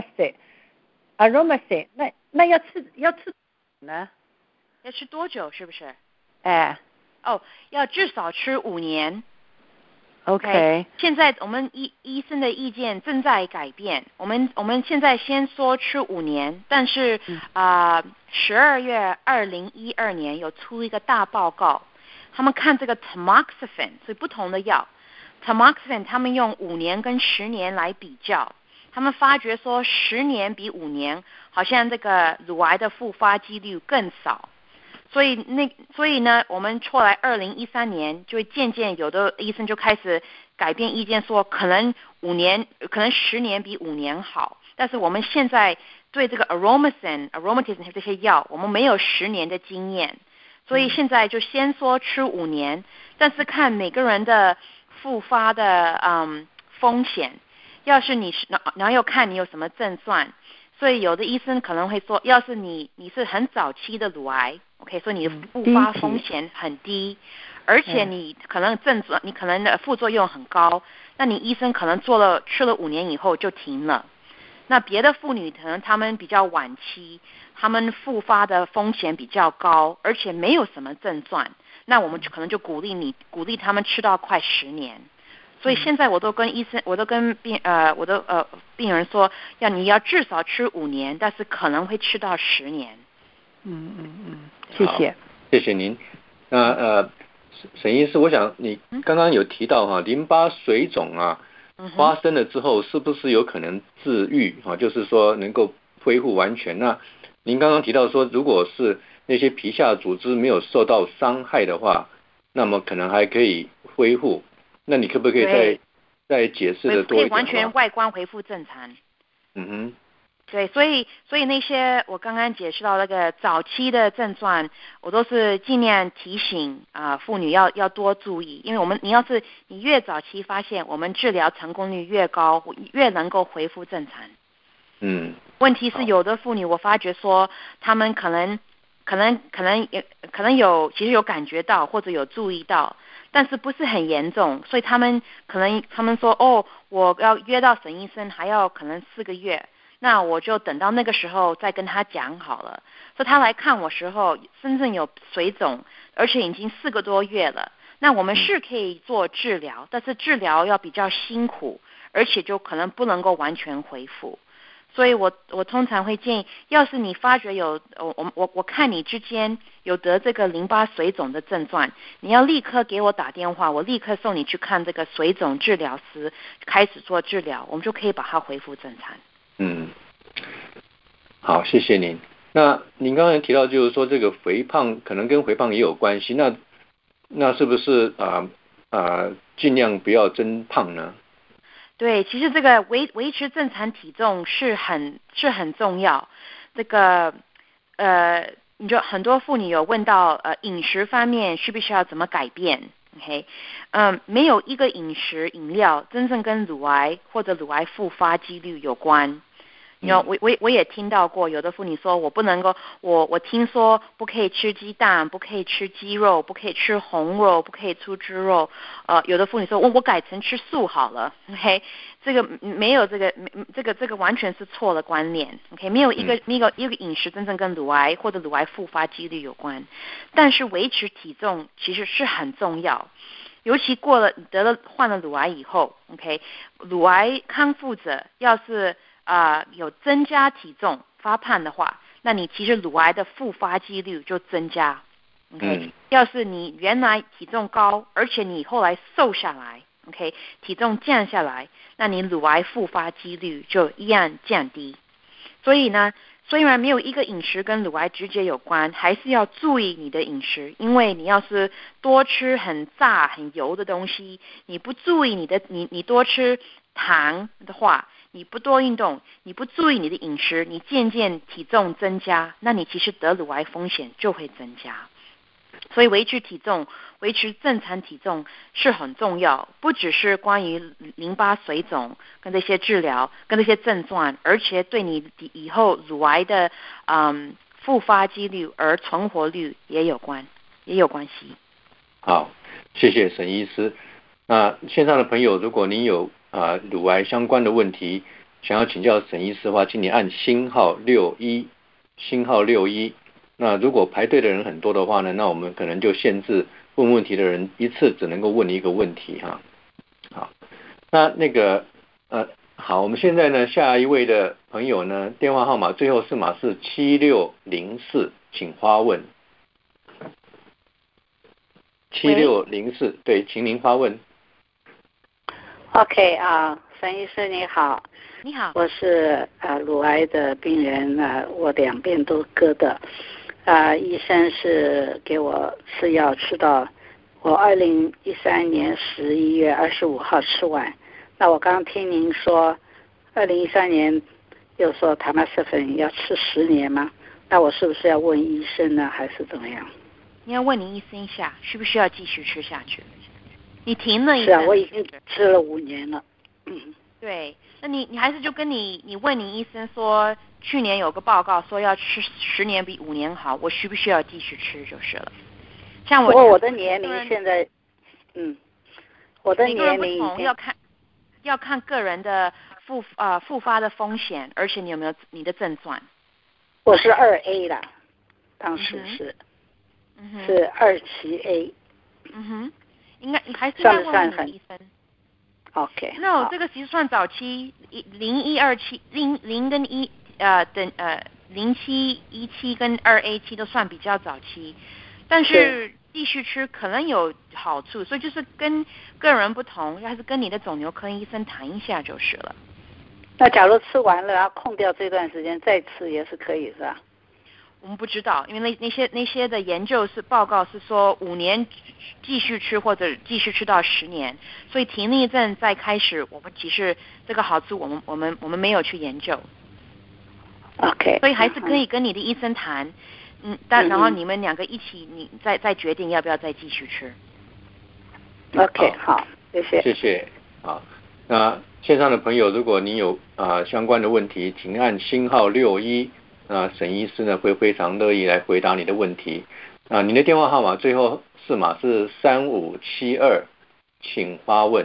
Aromacin，Aromacin， 那那要吃要吃呢？ 要吃多久？是不是？ 哎。 哦，要至少吃五年。 OK。 Okay. 现在我们医医生的意见正在改变。我们我们现在先说吃五年，但是啊，十二月二零一二年有出一个大报告，他们看这个 tamoxifen， 所以不同的药 tamoxifen 他们用五年跟十年来比较，他们发觉说十年比五年好像这个乳癌的复发几率更少。所以那所以呢，我们出来二零一三年就会渐渐有的医生就开始改变意见，说可能五年可能十年比五年好。但是我们现在对这个 Aromacin、Aromatism 这些药，我们没有十年的经验，所以现在就先说吃五年，但是看每个人的复发的嗯风险，要是你是然后又看你有什么症状。所以有的医生可能会说，要是你你是很早期的乳癌 ，OK， 所以你的复发风险很低，而且你可能症状，你可能的副作用很高，那你医生可能做了吃了五年以后就停了。那别的妇女可能她们比较晚期，她们复发的风险比较高，而且没有什么症状，那我们可能就鼓励你鼓励他们吃到快十年。所以现在我都跟医生，我都跟病呃，我的呃病人说，要你要至少吃五年，但是可能会吃到十年。 嗯嗯嗯，谢谢， 谢谢您。那呃，沈医师，我想你刚刚有提到哈，淋巴水肿啊，发生了之后是不是有可能治愈啊？就是说能够恢复完全？那您刚刚提到说，如果是那些皮下组织没有受到伤害的话，那么可能还可以恢复。那你可不可以再再解释的多一点？ 可以完全外观恢复正常。 嗯哼。 对，所以所以那些我刚刚解释到那个早期的症状，我都是尽量提醒啊、呃、妇女要要多注意，因为我们你要是你越早期发现，我们治疗成功率越高，越能够恢复正常。 嗯。 问题是有的妇女我发觉说，她们可能可能可能也可能有其实有感觉到或者有注意到。但是不是很严重，所以他们可能他们说哦，我要约到沈医生还要可能四个月，那我就等到那个时候再跟他讲好了。所以他来看我时候，真正有水肿，而且已经四个多月了。那我们是可以做治疗，但是治疗要比较辛苦，而且就可能不能够完全恢复。所以我我通常会建议，要是你发觉有我我我我看你之间有得这个淋巴水肿的症状，你要立刻给我打电话，我立刻送你去看这个水肿治疗师，开始做治疗，我们就可以把它恢复正常。 嗯，好，谢谢您。那您刚才提到就是说这个肥胖可能跟肥胖也有关系，那那是不是啊啊、呃呃、尽量不要增胖呢？ 对，其实这个维维持正常体重是很是很重要。这个呃，你就很多妇女有问到呃饮食方面需不需要怎么改变 ？OK， 嗯，没有一个饮食饮料真正跟乳癌或者乳癌复发几率有关。你知道，我我我也听到过有的妇女说，我不能够，我我听说不可以吃鸡蛋，不可以吃鸡肉，不可以吃红肉，不可以吃猪肉。呃，有的妇女说，我我改成吃素好了。OK， 这个没有这个，这个这个完全是错的观念。OK， 没有一个一个一个饮食真正跟乳癌或者乳癌复发几率有关，但是维持体重其实是很重要。尤其过了得了患了乳癌以后 ，OK， 乳癌康复者要是啊、呃，有增加体重发胖的话，那你其实乳癌的复发几率就增加。OK，、嗯、要是你原来体重高，而且你后来瘦下来 ，OK， 体重降下来，那你乳癌复发几率就一样降低。所以呢，虽然没有一个饮食跟乳癌直接有关，还是要注意你的饮食，因为你要是多吃很炸、很油的东西，你不注意你的你你多吃糖的话。你不多运动，你不注意你的饮食，你渐渐体重增加，那你其实得乳癌风险就会增加。 所以维持体重、维持正常体重是很重要，不只是关于淋巴水肿跟这些治疗、跟这些症状，而且对你以后乳癌的嗯复发几率而存活率也有关，也有关系。 好，谢谢沈医师。那线上的朋友，如果您有啊、呃、乳癌相关的问题，想要请教沈医师的话，请你按星号六一，星号六一。那如果排队的人很多的话呢，那我们可能就限制问问题的人一次只能够问一个问题哈。好，那那个呃，好，我们现在呢，下一位的朋友呢，电话号码最后四码是七六零四，请发问。七六零四，对，请您发问。 OK 啊，沈医师你好。 你好。 我是呃乳癌的病人啊、呃，我两边都割的。啊、呃，医生是给我吃药吃到我二零一三年十一月二十五号吃完。那我刚听您说，二零一三年又说塔马瑟粉要吃十年吗？那我是不是要问医生呢，还是怎么样？ 你要问你医生一下，需不需要继续吃下去？你停了一是啊，我已经吃了五年了。嗯， 对，那你你还是就跟你你问你医生说，去年有个报告说要吃十年比五年好，我需不需要继续吃就是了。像我， 不过我的年龄现在，嗯，我的年龄不同，要看要看个人的复呃复发的风险，而且你有没有你的症状。 我是二 A 啦，当时是， 嗯、 是二期 A。 嗯哼，应该你还是要问问你的医生。 OK。 那、no, 这个其实算早期，零一二七零零跟一呃等呃零七一七跟二 A 七都算比较早期，但是继续吃可能有好处，所以就是跟个人不同，还是跟你的肿瘤科医生谈一下就是了。 那假如吃完了，然后空掉这段时间再吃也是可以是吧？ 我们不知道，因为那那些那些的研究是报告是说五年继续吃或者继续吃到十年，所以停了一阵再开始，我们其实这个好处我们我们我们没有去研究。 OK。 所以还是可以跟你的医生谈，嗯，但然后你们两个一起，你再再决定要不要再继续吃。 OK， 好，谢谢。 谢谢。好，那线上的朋友，如果您有啊、呃、相关的问题，请按星号六一。那沈医师呢会非常乐意来回答你的问题。啊，您的电话号码最后四码是三五七二，请发问。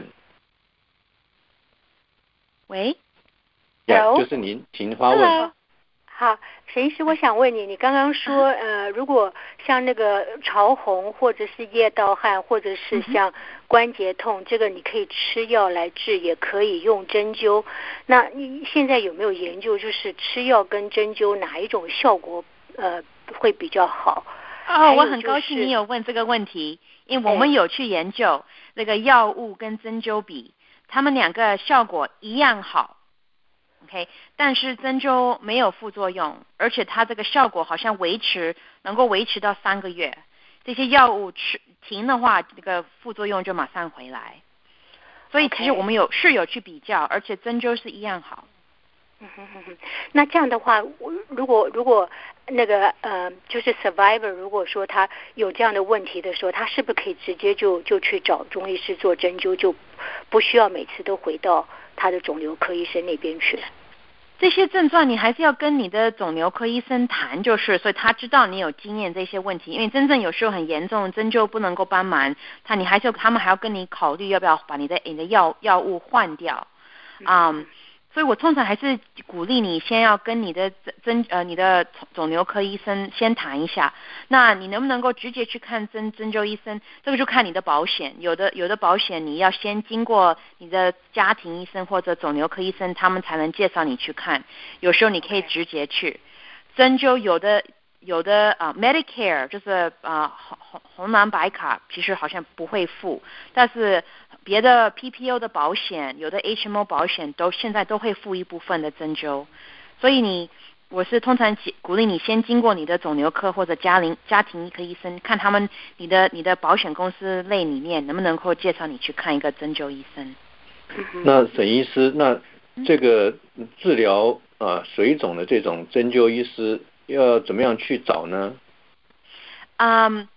喂， Hello， 就是您，请发问。 Hello。好，沈医师，我想问你，你刚刚说，呃，如果像那个潮红，或者是夜盗汗，或者是像关节痛，这个你可以吃药来治，也可以用针灸。那你现在有没有研究，就是吃药跟针灸哪一种效果呃会比较好？ 哦，我很高兴你有问这个问题，因为我们有去研究那个药物跟针灸比，他们两个效果一样好。OK， 但是针灸没有副作用，而且它这个效果好像维持能够维持到三个月。这些药物吃停的话，这个副作用就马上回来。所以其实我们有、okay. 是有去比较，而且针灸是一样好。 嗯哼哼哼，那这样的话，如果如果那个呃，就是 survivor， 如果说他有这样的问题的时候，他是不是可以直接就就去找中医师做针灸，就不需要每次都回到他的肿瘤科医生那边去了？ 这些症状你还是要跟你的肿瘤科医生谈，就是所以他知道你有经验这些问题，因为真正有时候很严重，针灸不能够帮忙，他你还是他们还要跟你考虑要不要把你的你的药药物换掉，啊、嗯。所以我通常还是鼓励你先要跟你的针呃你的肿瘤科医生先谈一下，那你能不能够直接去看针针灸医生，这个就看你的保险，有的有的保险你要先经过你的家庭医生或者肿瘤科医生，他们才能介绍你去看，有时候你可以直接去。针灸有的有的啊、呃、Medicare 就是啊红红红蓝白卡其实好像不会付，但是别的 P P O 的保险，有的 H M O 保险都现在都会付一部分的针灸，所以你我是通常鼓励你先经过你的肿瘤科或者家庭家庭科医生，看他们你的你的保险公司类里面能不能够介绍你去看一个针灸医生。 那沈医师，那这个治疗呃水肿的这种针灸医师要怎么样去找呢？ 嗯。Um,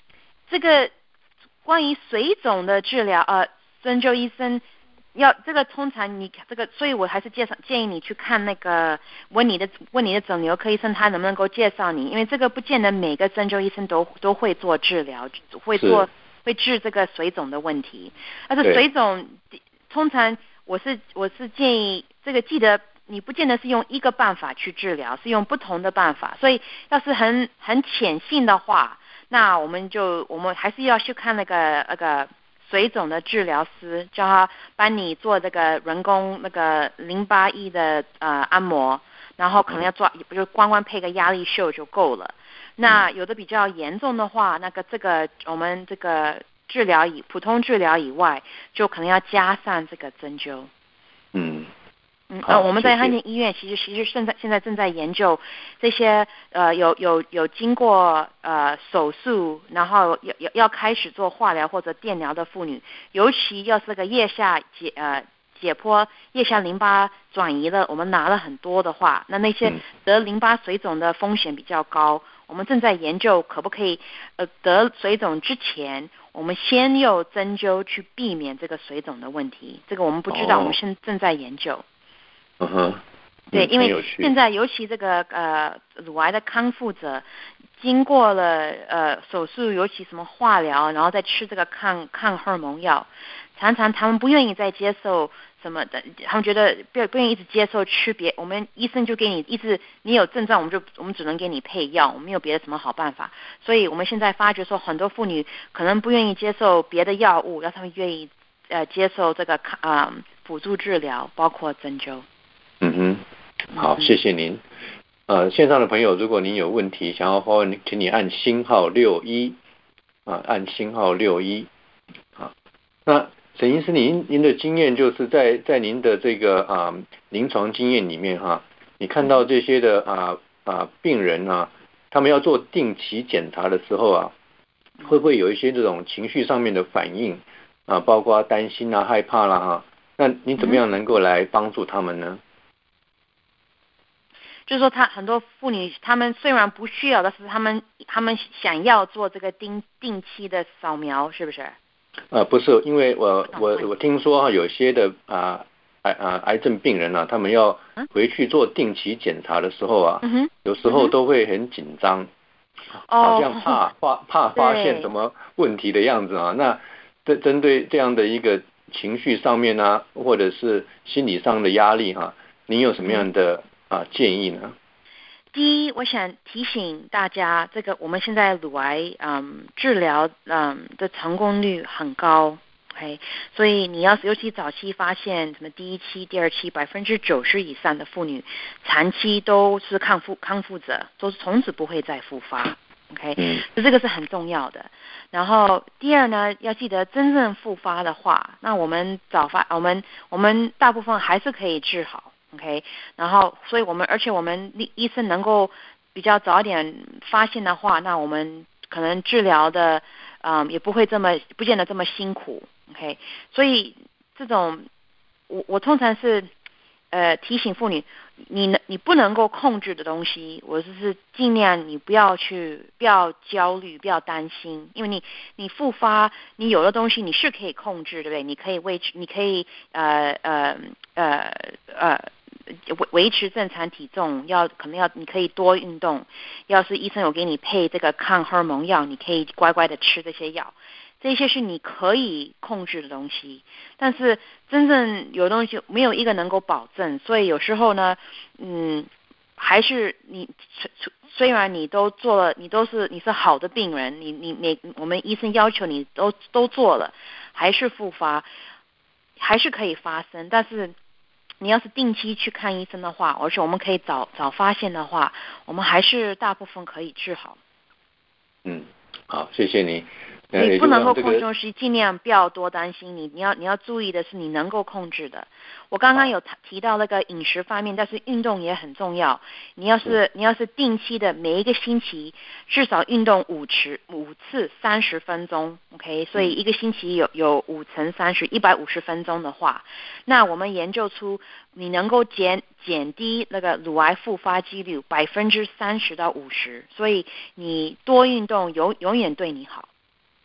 这个关于水肿的治疗，呃，针灸医生要这个通常你这个，所以我还是介绍建议你去看那个问你的问你的肿瘤科医生，他能不能够介绍你，因为这个不见得每个针灸医生都都会做治疗，会做会治这个水肿的问题。但是水肿通常我是我是建议这个记得你不见得是用一个办法去治疗，是用不同的办法。所以要是很很浅性的话，那我们就我们还是要去看那个那个。水肿的治疗师叫他帮你做这个人工那个淋巴液的呃按摩，然后可能要做，也不就光光配个压力袖就够了。那有的比较严重的话，那个这个我们这个治疗以普通治疗以外，就可能要加上这个针灸。 嗯。 嗯，呃，我们在汉庭医院其实其实现在现在正在研究这些呃有有有经过呃手术，然后要要要开始做化疗或者电疗的妇女，尤其要是个腋下解呃解剖腋下淋巴转移的，我们拿了很多的话，那那些得淋巴水肿的风险比较高。我们正在研究可不可以呃得水肿之前，我们先用针灸去避免这个水肿的问题。这个我们不知道，哦、我们现正在研究。 嗯哼， 对，因为现在尤其这个呃乳癌的康复者，经过了呃手术，尤其什么化疗，然后再吃这个抗抗荷尔蒙药，常常他们不愿意再接受什么的，他们觉得不不愿意一直接受吃别，我们医生就给你一直你有症状，我们就我们只能给你配药，我们没有别的什么好办法。所以我们现在发觉说，很多妇女可能不愿意接受别的药物，让他们愿意呃接受这个抗啊、呃、辅助治疗，包括针灸。 嗯哼，好，谢谢您。呃，线上的朋友，如果您有问题想要发问，请你按星号六一啊，按星号六一啊。那沈医师，您您的经验就是在在您的这个啊临床经验里面哈、啊，你看到这些的啊啊病人啊，他们要做定期检查的时候啊，会不会有一些这种情绪上面的反应啊，包括担心啊、害怕啦哈、啊？那你怎么样能够来帮助他们呢？ 就是说，他很多妇女，她们虽然不需要，但是她们她们想要做这个定定期的扫描，是不是？ 呃，不是，因为我我我听说哈，有些的啊癌啊癌症病人啊，他们要回去做定期检查的时候啊， 嗯、 有时候都会很紧张， 嗯、 好像怕发、 哦、 怕发现什么问题的样子啊。那针针对这样的一个情绪上面啊，或者是心理上的压力哈、啊，您有什么样的、嗯、啊建议呢？ 第一，我想提醒大家，这个我们现在乳癌嗯治疗嗯的成功率很高 ，OK， 所以你要是尤其早期发现，什么第一期、第二期，百分之九十以上的妇女长期都是康复康复者，都是从此不会再复发 ，OK， 嗯， 就这个是很重要的。然后第二呢，要记得真正复发的话，那我们早发，我们我们大部分还是可以治好。OK， 然后，所以我们，而且我们医生能够比较早点发现的话，那我们可能治疗的，嗯，也不会这么，不见得这么辛苦。OK， 所以这种，我我通常是，呃，提醒妇女，你你不能够控制的东西，我就是尽量你不要去，不要焦虑，不要担心，因为你你复发，你有的东西你是可以控制，对不对？你可以维持，你可以呃呃呃呃。维维持正常体重，要可能要你可以多运动。要是医生有给你配这个抗荷尔蒙药，你可以乖乖的吃这些药。这些是你可以控制的东西，但是真正有东西没有一个能够保证，所以有时候呢，嗯，还是你虽然你都做了，你都是你是好的病人，你你每我们医生要求你都都做了，还是复发，还是可以发生，但是。你要是定期去看医生的话，而且我们可以早早发现的话，我们还是大部分可以治好。 嗯，好，谢谢你。 你不能够控制东西，尽量不要多担心你。你要你要注意的是你能够控制的。我刚刚有提到那个饮食方面，但是运动也很重要。你要是你要是定期的每一个星期至少运动五次五次三十分钟 ，OK， 所以一个星期有有五乘三十一百五十分钟的话，那我们研究出你能够减减低那个乳癌复发几率百分之三十到五十，所以你多运动永永远对你好。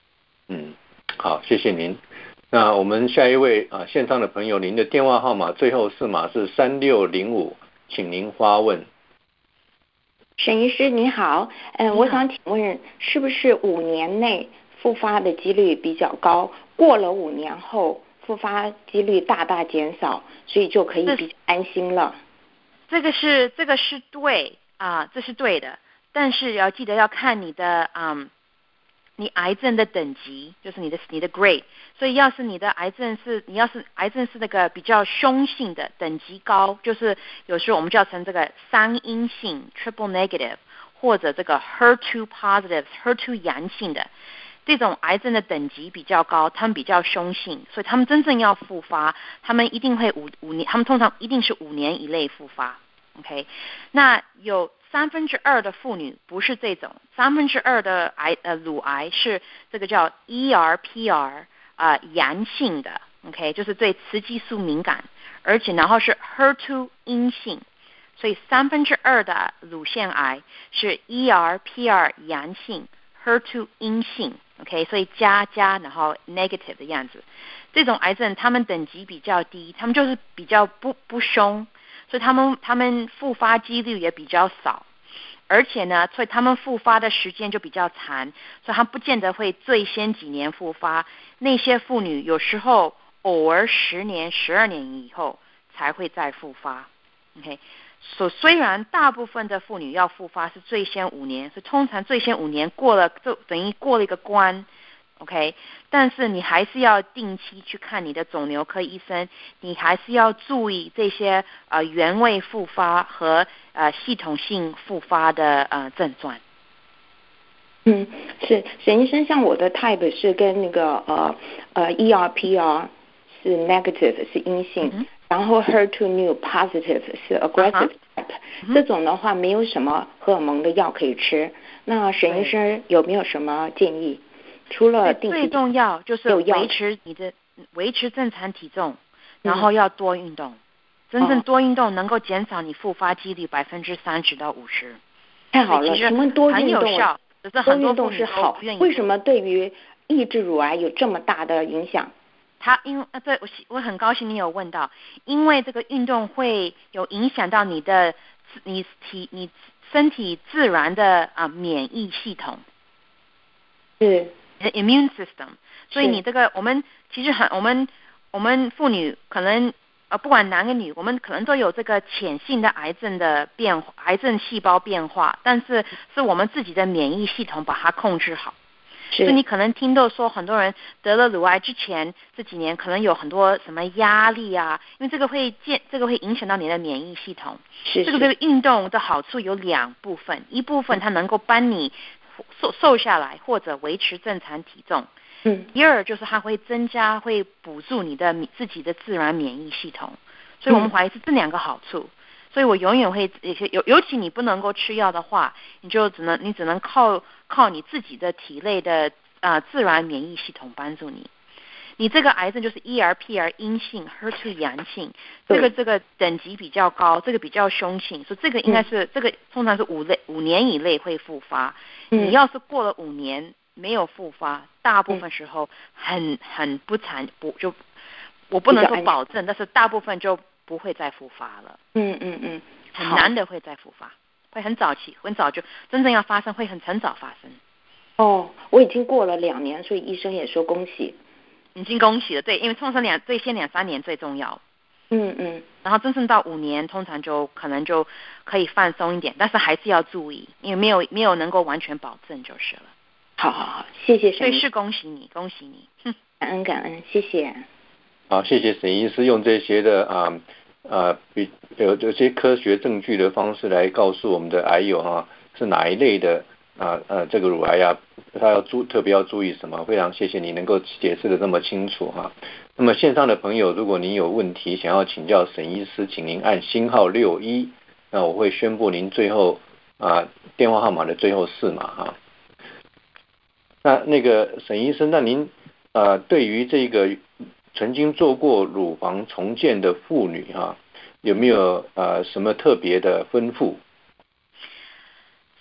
嗯，好，谢谢您。那我们下一位啊，线上的朋友，您的电话号码最后四码是三六零五，请您发问。 沈医师您好，嗯，我想请问，是不是五年内复发的几率比较高？过了五年后，复发几率大大减少，所以就可以比较安心了。 这个是这个是对啊，这是对的，但是要记得要看你的嗯，你癌症的等级，就是你的你的 grade。所以要是你的癌症是你要是癌症是那个比较凶性的，等级高，就是有时候我们叫成这个三阴性 triple negative， 或者这个 H E R 二 positive H E R 二 阳性的。这种癌症的等级比较高，他们比较凶性，所以他们真正要复发，他们一定会五五年，他们通常一定是五年以内复发。OK， 那有三分之二的妇女不是这种，三分之二的癌呃乳癌是这个叫 E R P R 啊、呃、阳性的 ，OK， 就是对雌激素敏感，而且然后是 H E R 二 阴性，所以三分之二的乳腺癌是 E R P R 阳性 ，H E R 二 阴性。OK， 所以加加然后 negative 的样子，这种癌症他们等级比较低，他们就是比较不不凶，所以他们他们复发几率也比较少，而且呢，所以他们复发的时间就比较长，所以他不见得会最先几年复发。那些妇女有时候偶尔十年、十二年以后才会再复发。OK。所、so, 虽然大部分的妇女要复发是最先五年，是通常最先五年过了就等于过了一个关 ，OK， 但是你还是要定期去看你的肿瘤科医生，你还是要注意这些呃原位复发和呃系统性复发的呃症状。 嗯，是沈医生，像我的 type 是跟那个呃呃 E R P R 是 negative 是阴性。嗯，然后 H E R 二 new positive 是 aggressive type， uh-huh. 这种的话没有什么荷尔蒙的药可以吃。那沈医生有没有什么建议？除了定期最重要就是维持你的维持正常体重，然后要多运动。嗯、真正多运动能够减少你复发几率百分之三十到五十。 太好了，请问多运动， 多运动是好，为什么对于抑制乳癌有这么大的影响？ 他因为对我我很高兴你有问到，因为这个运动会有影响到你的你体你身体自然的啊、呃、免疫系统， 是 immune system， 所以你这个我们其实很我们我们妇女可能呃不管男跟女，我们可能都有这个潜性的癌症的变癌症细胞变化，但是是我们自己的免疫系统把它控制好。所以你可能听到说很多人得了乳癌之前这几年可能有很多什么压力啊，因为这个会建这个会影响到你的免疫系统。 是这个这个运动的好处有两部分，一部分它能够帮你瘦瘦下来或者维持正常体重。 嗯。 第二就是它会增加会补助你的自己的自然免疫系统，所以我们怀疑是这两个好处。所以我永远会尤尤其你不能够吃药的话，你就只能你只能靠靠你自己的体内的啊、呃、自然免疫系统帮助你。你这个癌症就是 E R P R 阴性 H E R 二 阳性，这个这个等级比较高，这个比较凶性，所以这个应该是、嗯、这个通常是五类五年以内会复发。嗯、你要是过了五年没有复发，大部分时候很很不惨不就我不能够保证，但是大部分就不会再复发了。 嗯嗯嗯， 很难的会再复发，会很早期，很早就真正要发生，会很很早发生。 哦，我已经过了两年，所以医生也说恭喜。 已经恭喜了，对，因为通常两最先两三年最重要。 嗯嗯。 然后真正到五年，通常就可能就可以放松一点，但是还是要注意，因为没有没有能够完全保证就是了。 好好好，谢谢沈医师。 对，是恭喜你，恭喜你。哼， 感恩感恩，谢谢。 好，谢谢沈医师用这些的啊啊比有这些科学证据的方式来告诉我们的癌友哈、啊、是哪一类的啊呃这个乳癌呀、啊，他要注特别要注意什么？非常谢谢你能够解释的这么清楚哈、啊。那么线上的朋友，如果您有问题想要请教沈医师，请您按星号六一，那我会宣布您最后啊电话号码的最后四码哈。那那个沈医生，那您呃对于这个曾经做过乳房重建的妇女哈、啊，有没有呃什么特别的吩咐？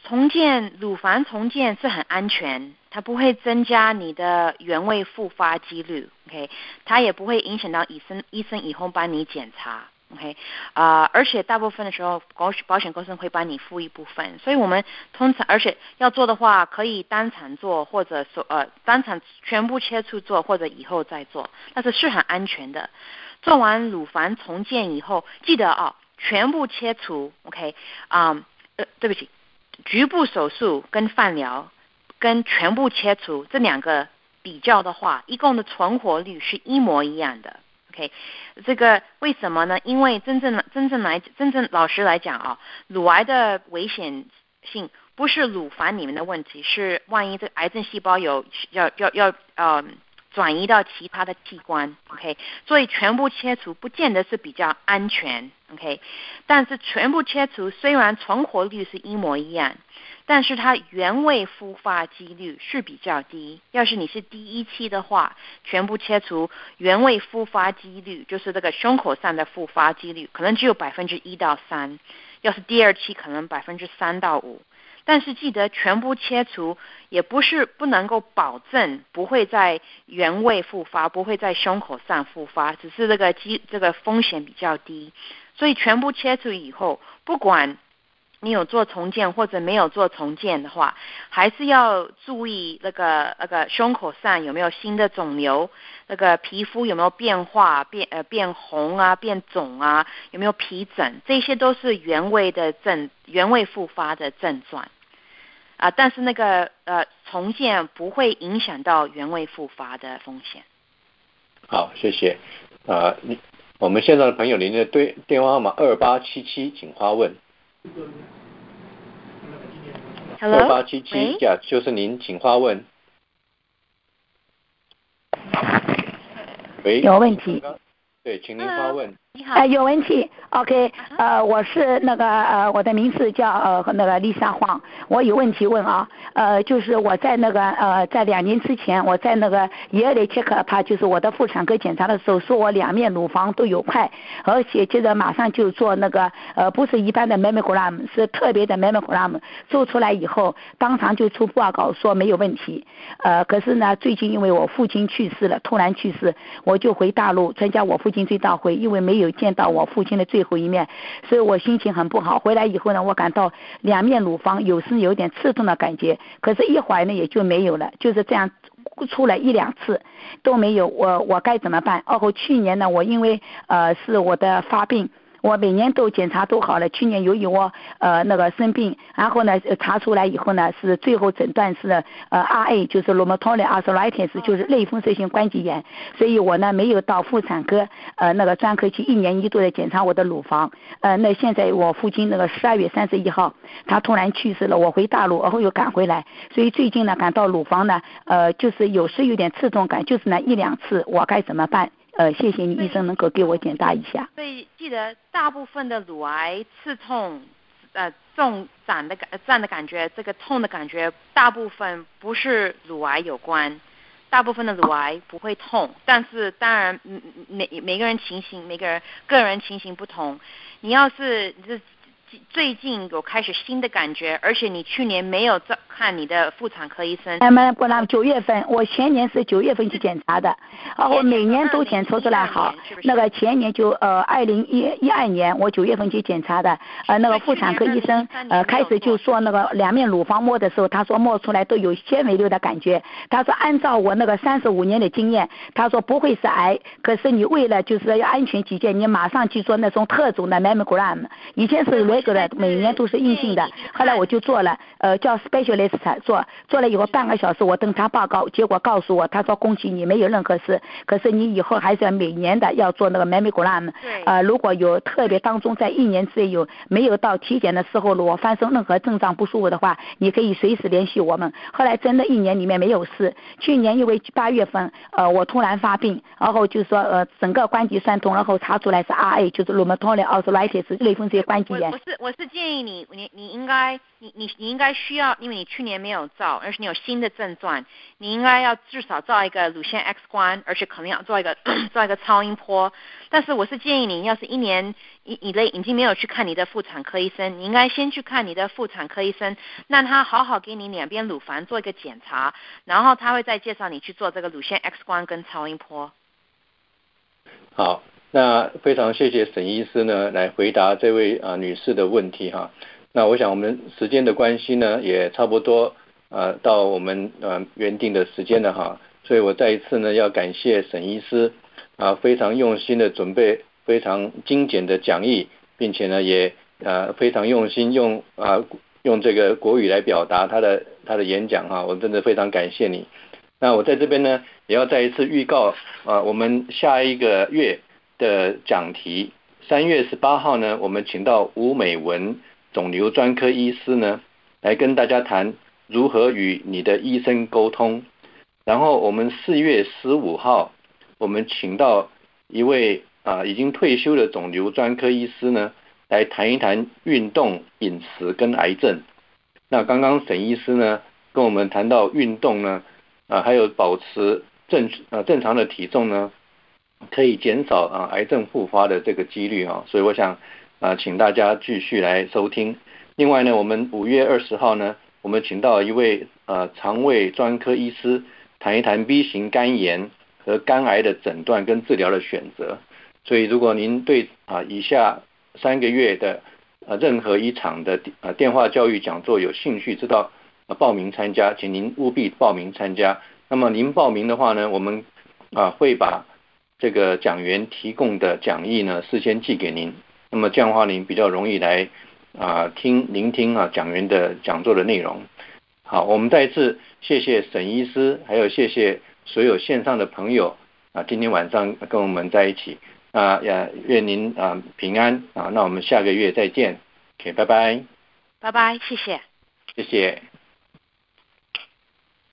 重建乳房重建是很安全，它不会增加你的原位复发几率 ，OK， 它也不会影响到医生医生以后帮你检查 ，OK， 啊、呃，而且大部分的时候保保险公司会帮你付一部分，所以我们通常而且要做的话，可以当场做或者说呃当场全部切除做，或者以后再做，但是是很安全的。做完乳房重建以后，记得哦，全部切除 ，OK， 啊、嗯，呃，对不起。局部手术跟放疗跟全部切除这两个比较的话，一共的存活率是一模一样的。OK， 这个为什么呢？因为真正真正来真正老实来讲啊，乳癌的危险性不是乳房里面的问题，是万一这个癌症细胞有要要要呃转移到其他的器官 ，OK， 所以全部切除不见得是比较安全 ，OK， 但是全部切除虽然存活率是一模一样，但是它原位复发几率是比较低。要是你是第一期的话，全部切除原位复发几率，就是这个胸口上的复发几率，可能只有百分之一到三；要是第二期，可能百分之三到五。但是记得全部切除也不是不能够保证不会在原位复发，不会在胸口上复发，只是这个机这个风险比较低。所以全部切除以后，不管你有做重建或者没有做重建的话，还是要注意那个那个胸口上有没有新的肿瘤，那个皮肤有没有变化，变呃变红啊，变肿啊，有没有皮疹，这些都是原位的症原位复发的症状啊、呃。但是那个呃重建不会影响到原位复发的风险。 好，谢谢啊、呃。你我们线上的朋友，您的对电话号码二八七七，请发问。二八七七，呀，就是您，请发问。喂， 有问题。 对，请您发问。 你好。 哎、呃，有问题。OK， 呃，我是那个呃，我的名字叫呃那个丽莎黄，我有问题问啊，呃，就是我在那个呃在两年之前，我在那个耶雷切克帕，就是我的妇产科检查的时候，说我两面乳房都有块，而且接着马上就做那个呃不是一般的 mammogram， 是特别的 mammogram， 做出来以后，当场就出报告说没有问题。呃，可是呢，最近因为我父亲去世了，突然去世，我就回大陆参加我父亲追悼会，因为没有见到我父亲的最后一面，所以我心情很不好。回来以后呢，我感到两面乳房有时有点刺痛的感觉，可是一会儿呢也就没有了，就是这样出了一两次都没有。我我该怎么办？然后去年呢，我因为呃是我的发病。我每年都检查都好了，去年由于我呃那个生病，然后呢查出来以后呢是最后诊断是呃 R A， 就是 rheumatoid arthritis， 就是类风湿性关节炎，所以我呢没有到妇产科呃那个专科去一年一度的检查我的乳房。呃那现在我父亲那个十二月三十一号他突然去世了，我回大陆然后又赶回来，所以最近呢感到乳房呢呃就是有时有点刺痛感，就是那一两次，我该怎么办？呃，谢谢你医生能够给我解答一下。 所以记得大部分的乳癌刺痛，呃，重长的感这样的感觉，这个痛的感觉，大部分不是乳癌有关，大部分的乳癌不会痛，但是当然每每个人情形，每个人个人情形不同。你要是这最近有开始新的感觉，而且你去年没有照看你的妇产科医生。 哎妈，不然九月份，我前年是九月份去检查的，然后每年都检测出来好。那个前年就呃二零一一二年我九月份去检查的，呃那个妇产科医生呃开始就说那个两面乳房摸的时候，他说摸出来都有纤维瘤的感觉。他说按照我那个三十五年的经验，他说不会是癌，可是你为了就是要安全起见，你马上去做那种特种的 mammogram， 以前是那个的，每年都是阴性的，后来我就做了呃叫 specialist 做。做了以后半个小时，我等他报告，结果告诉我，他说恭喜你没有任何事，可是你以后还是要每年的要做那个 mammogram。呃，如果有特别当中在一年之内有没有到体检的时候，如果发生任何症状不舒服的话，你可以随时联系我们。后来真的一年里面没有事。去年因为八月份呃我突然发病，然后就说呃整个关节酸痛，然后查出来是 R A， 就是 rheumatoid arthritis 类风湿性关节炎。 是我是建议你，你你应该你你你应该需要，因为你去年没有照，而且你有新的症状，你应该要至少照一个乳腺 X 光，而且可能要做一个做一个超音波。但是我是建议你，要是一年以以内已经没有去看你的妇产科医生，你应该先去看你的妇产科医生，让他好好给你两边乳房做一个检查，然后他会再介绍你去做这个乳腺 X 光跟超音波。 好。那非常谢谢沈医师呢来回答这位啊、呃、女士的问题哈。那我想我们时间的关系呢也差不多呃到我们呃原定的时间了哈，所以我再一次呢要感谢沈医师啊、呃、非常用心的准备非常精简的讲义，并且呢也呃非常用心用啊、呃、用这个国语来表达他的他的演讲哈，我真的非常感谢你。那我在这边呢也要再一次预告啊、呃、我们下一个月的讲题，三月十八号呢，我们请到吴美文肿瘤专科医师呢，来跟大家谈如何与你的医生沟通。然后我们四月十五号，我们请到一位啊已经退休的肿瘤专科医师呢，来谈一谈运动、饮食跟癌症。那刚刚沈医师呢，跟我们谈到运动呢，啊还有保持正呃正常的体重呢，可以减少啊癌症复发的这个几率啊，所以我想啊请大家继续来收听。另外呢，我们五月二十号呢，我们请到一位呃肠胃专科医师谈一谈 B 型肝炎和肝癌的诊断跟治疗的选择。所以如果您对啊以下三个月的呃任何一场的呃电话教育讲座有兴趣知道呃报名参加，请您务必报名参加。那么您报名的话呢，我们啊会把这个讲员提供的讲义呢事先寄给您，那么这样的话您比较容易来啊听聆听啊讲员的讲座的内容。好，我们再次谢谢沈医师，还有谢谢所有线上的朋友啊今天晚上跟我们在一起啊，也愿您啊平安啊，那我们下个月再见。OK， 拜拜。 拜拜，谢谢。 谢谢。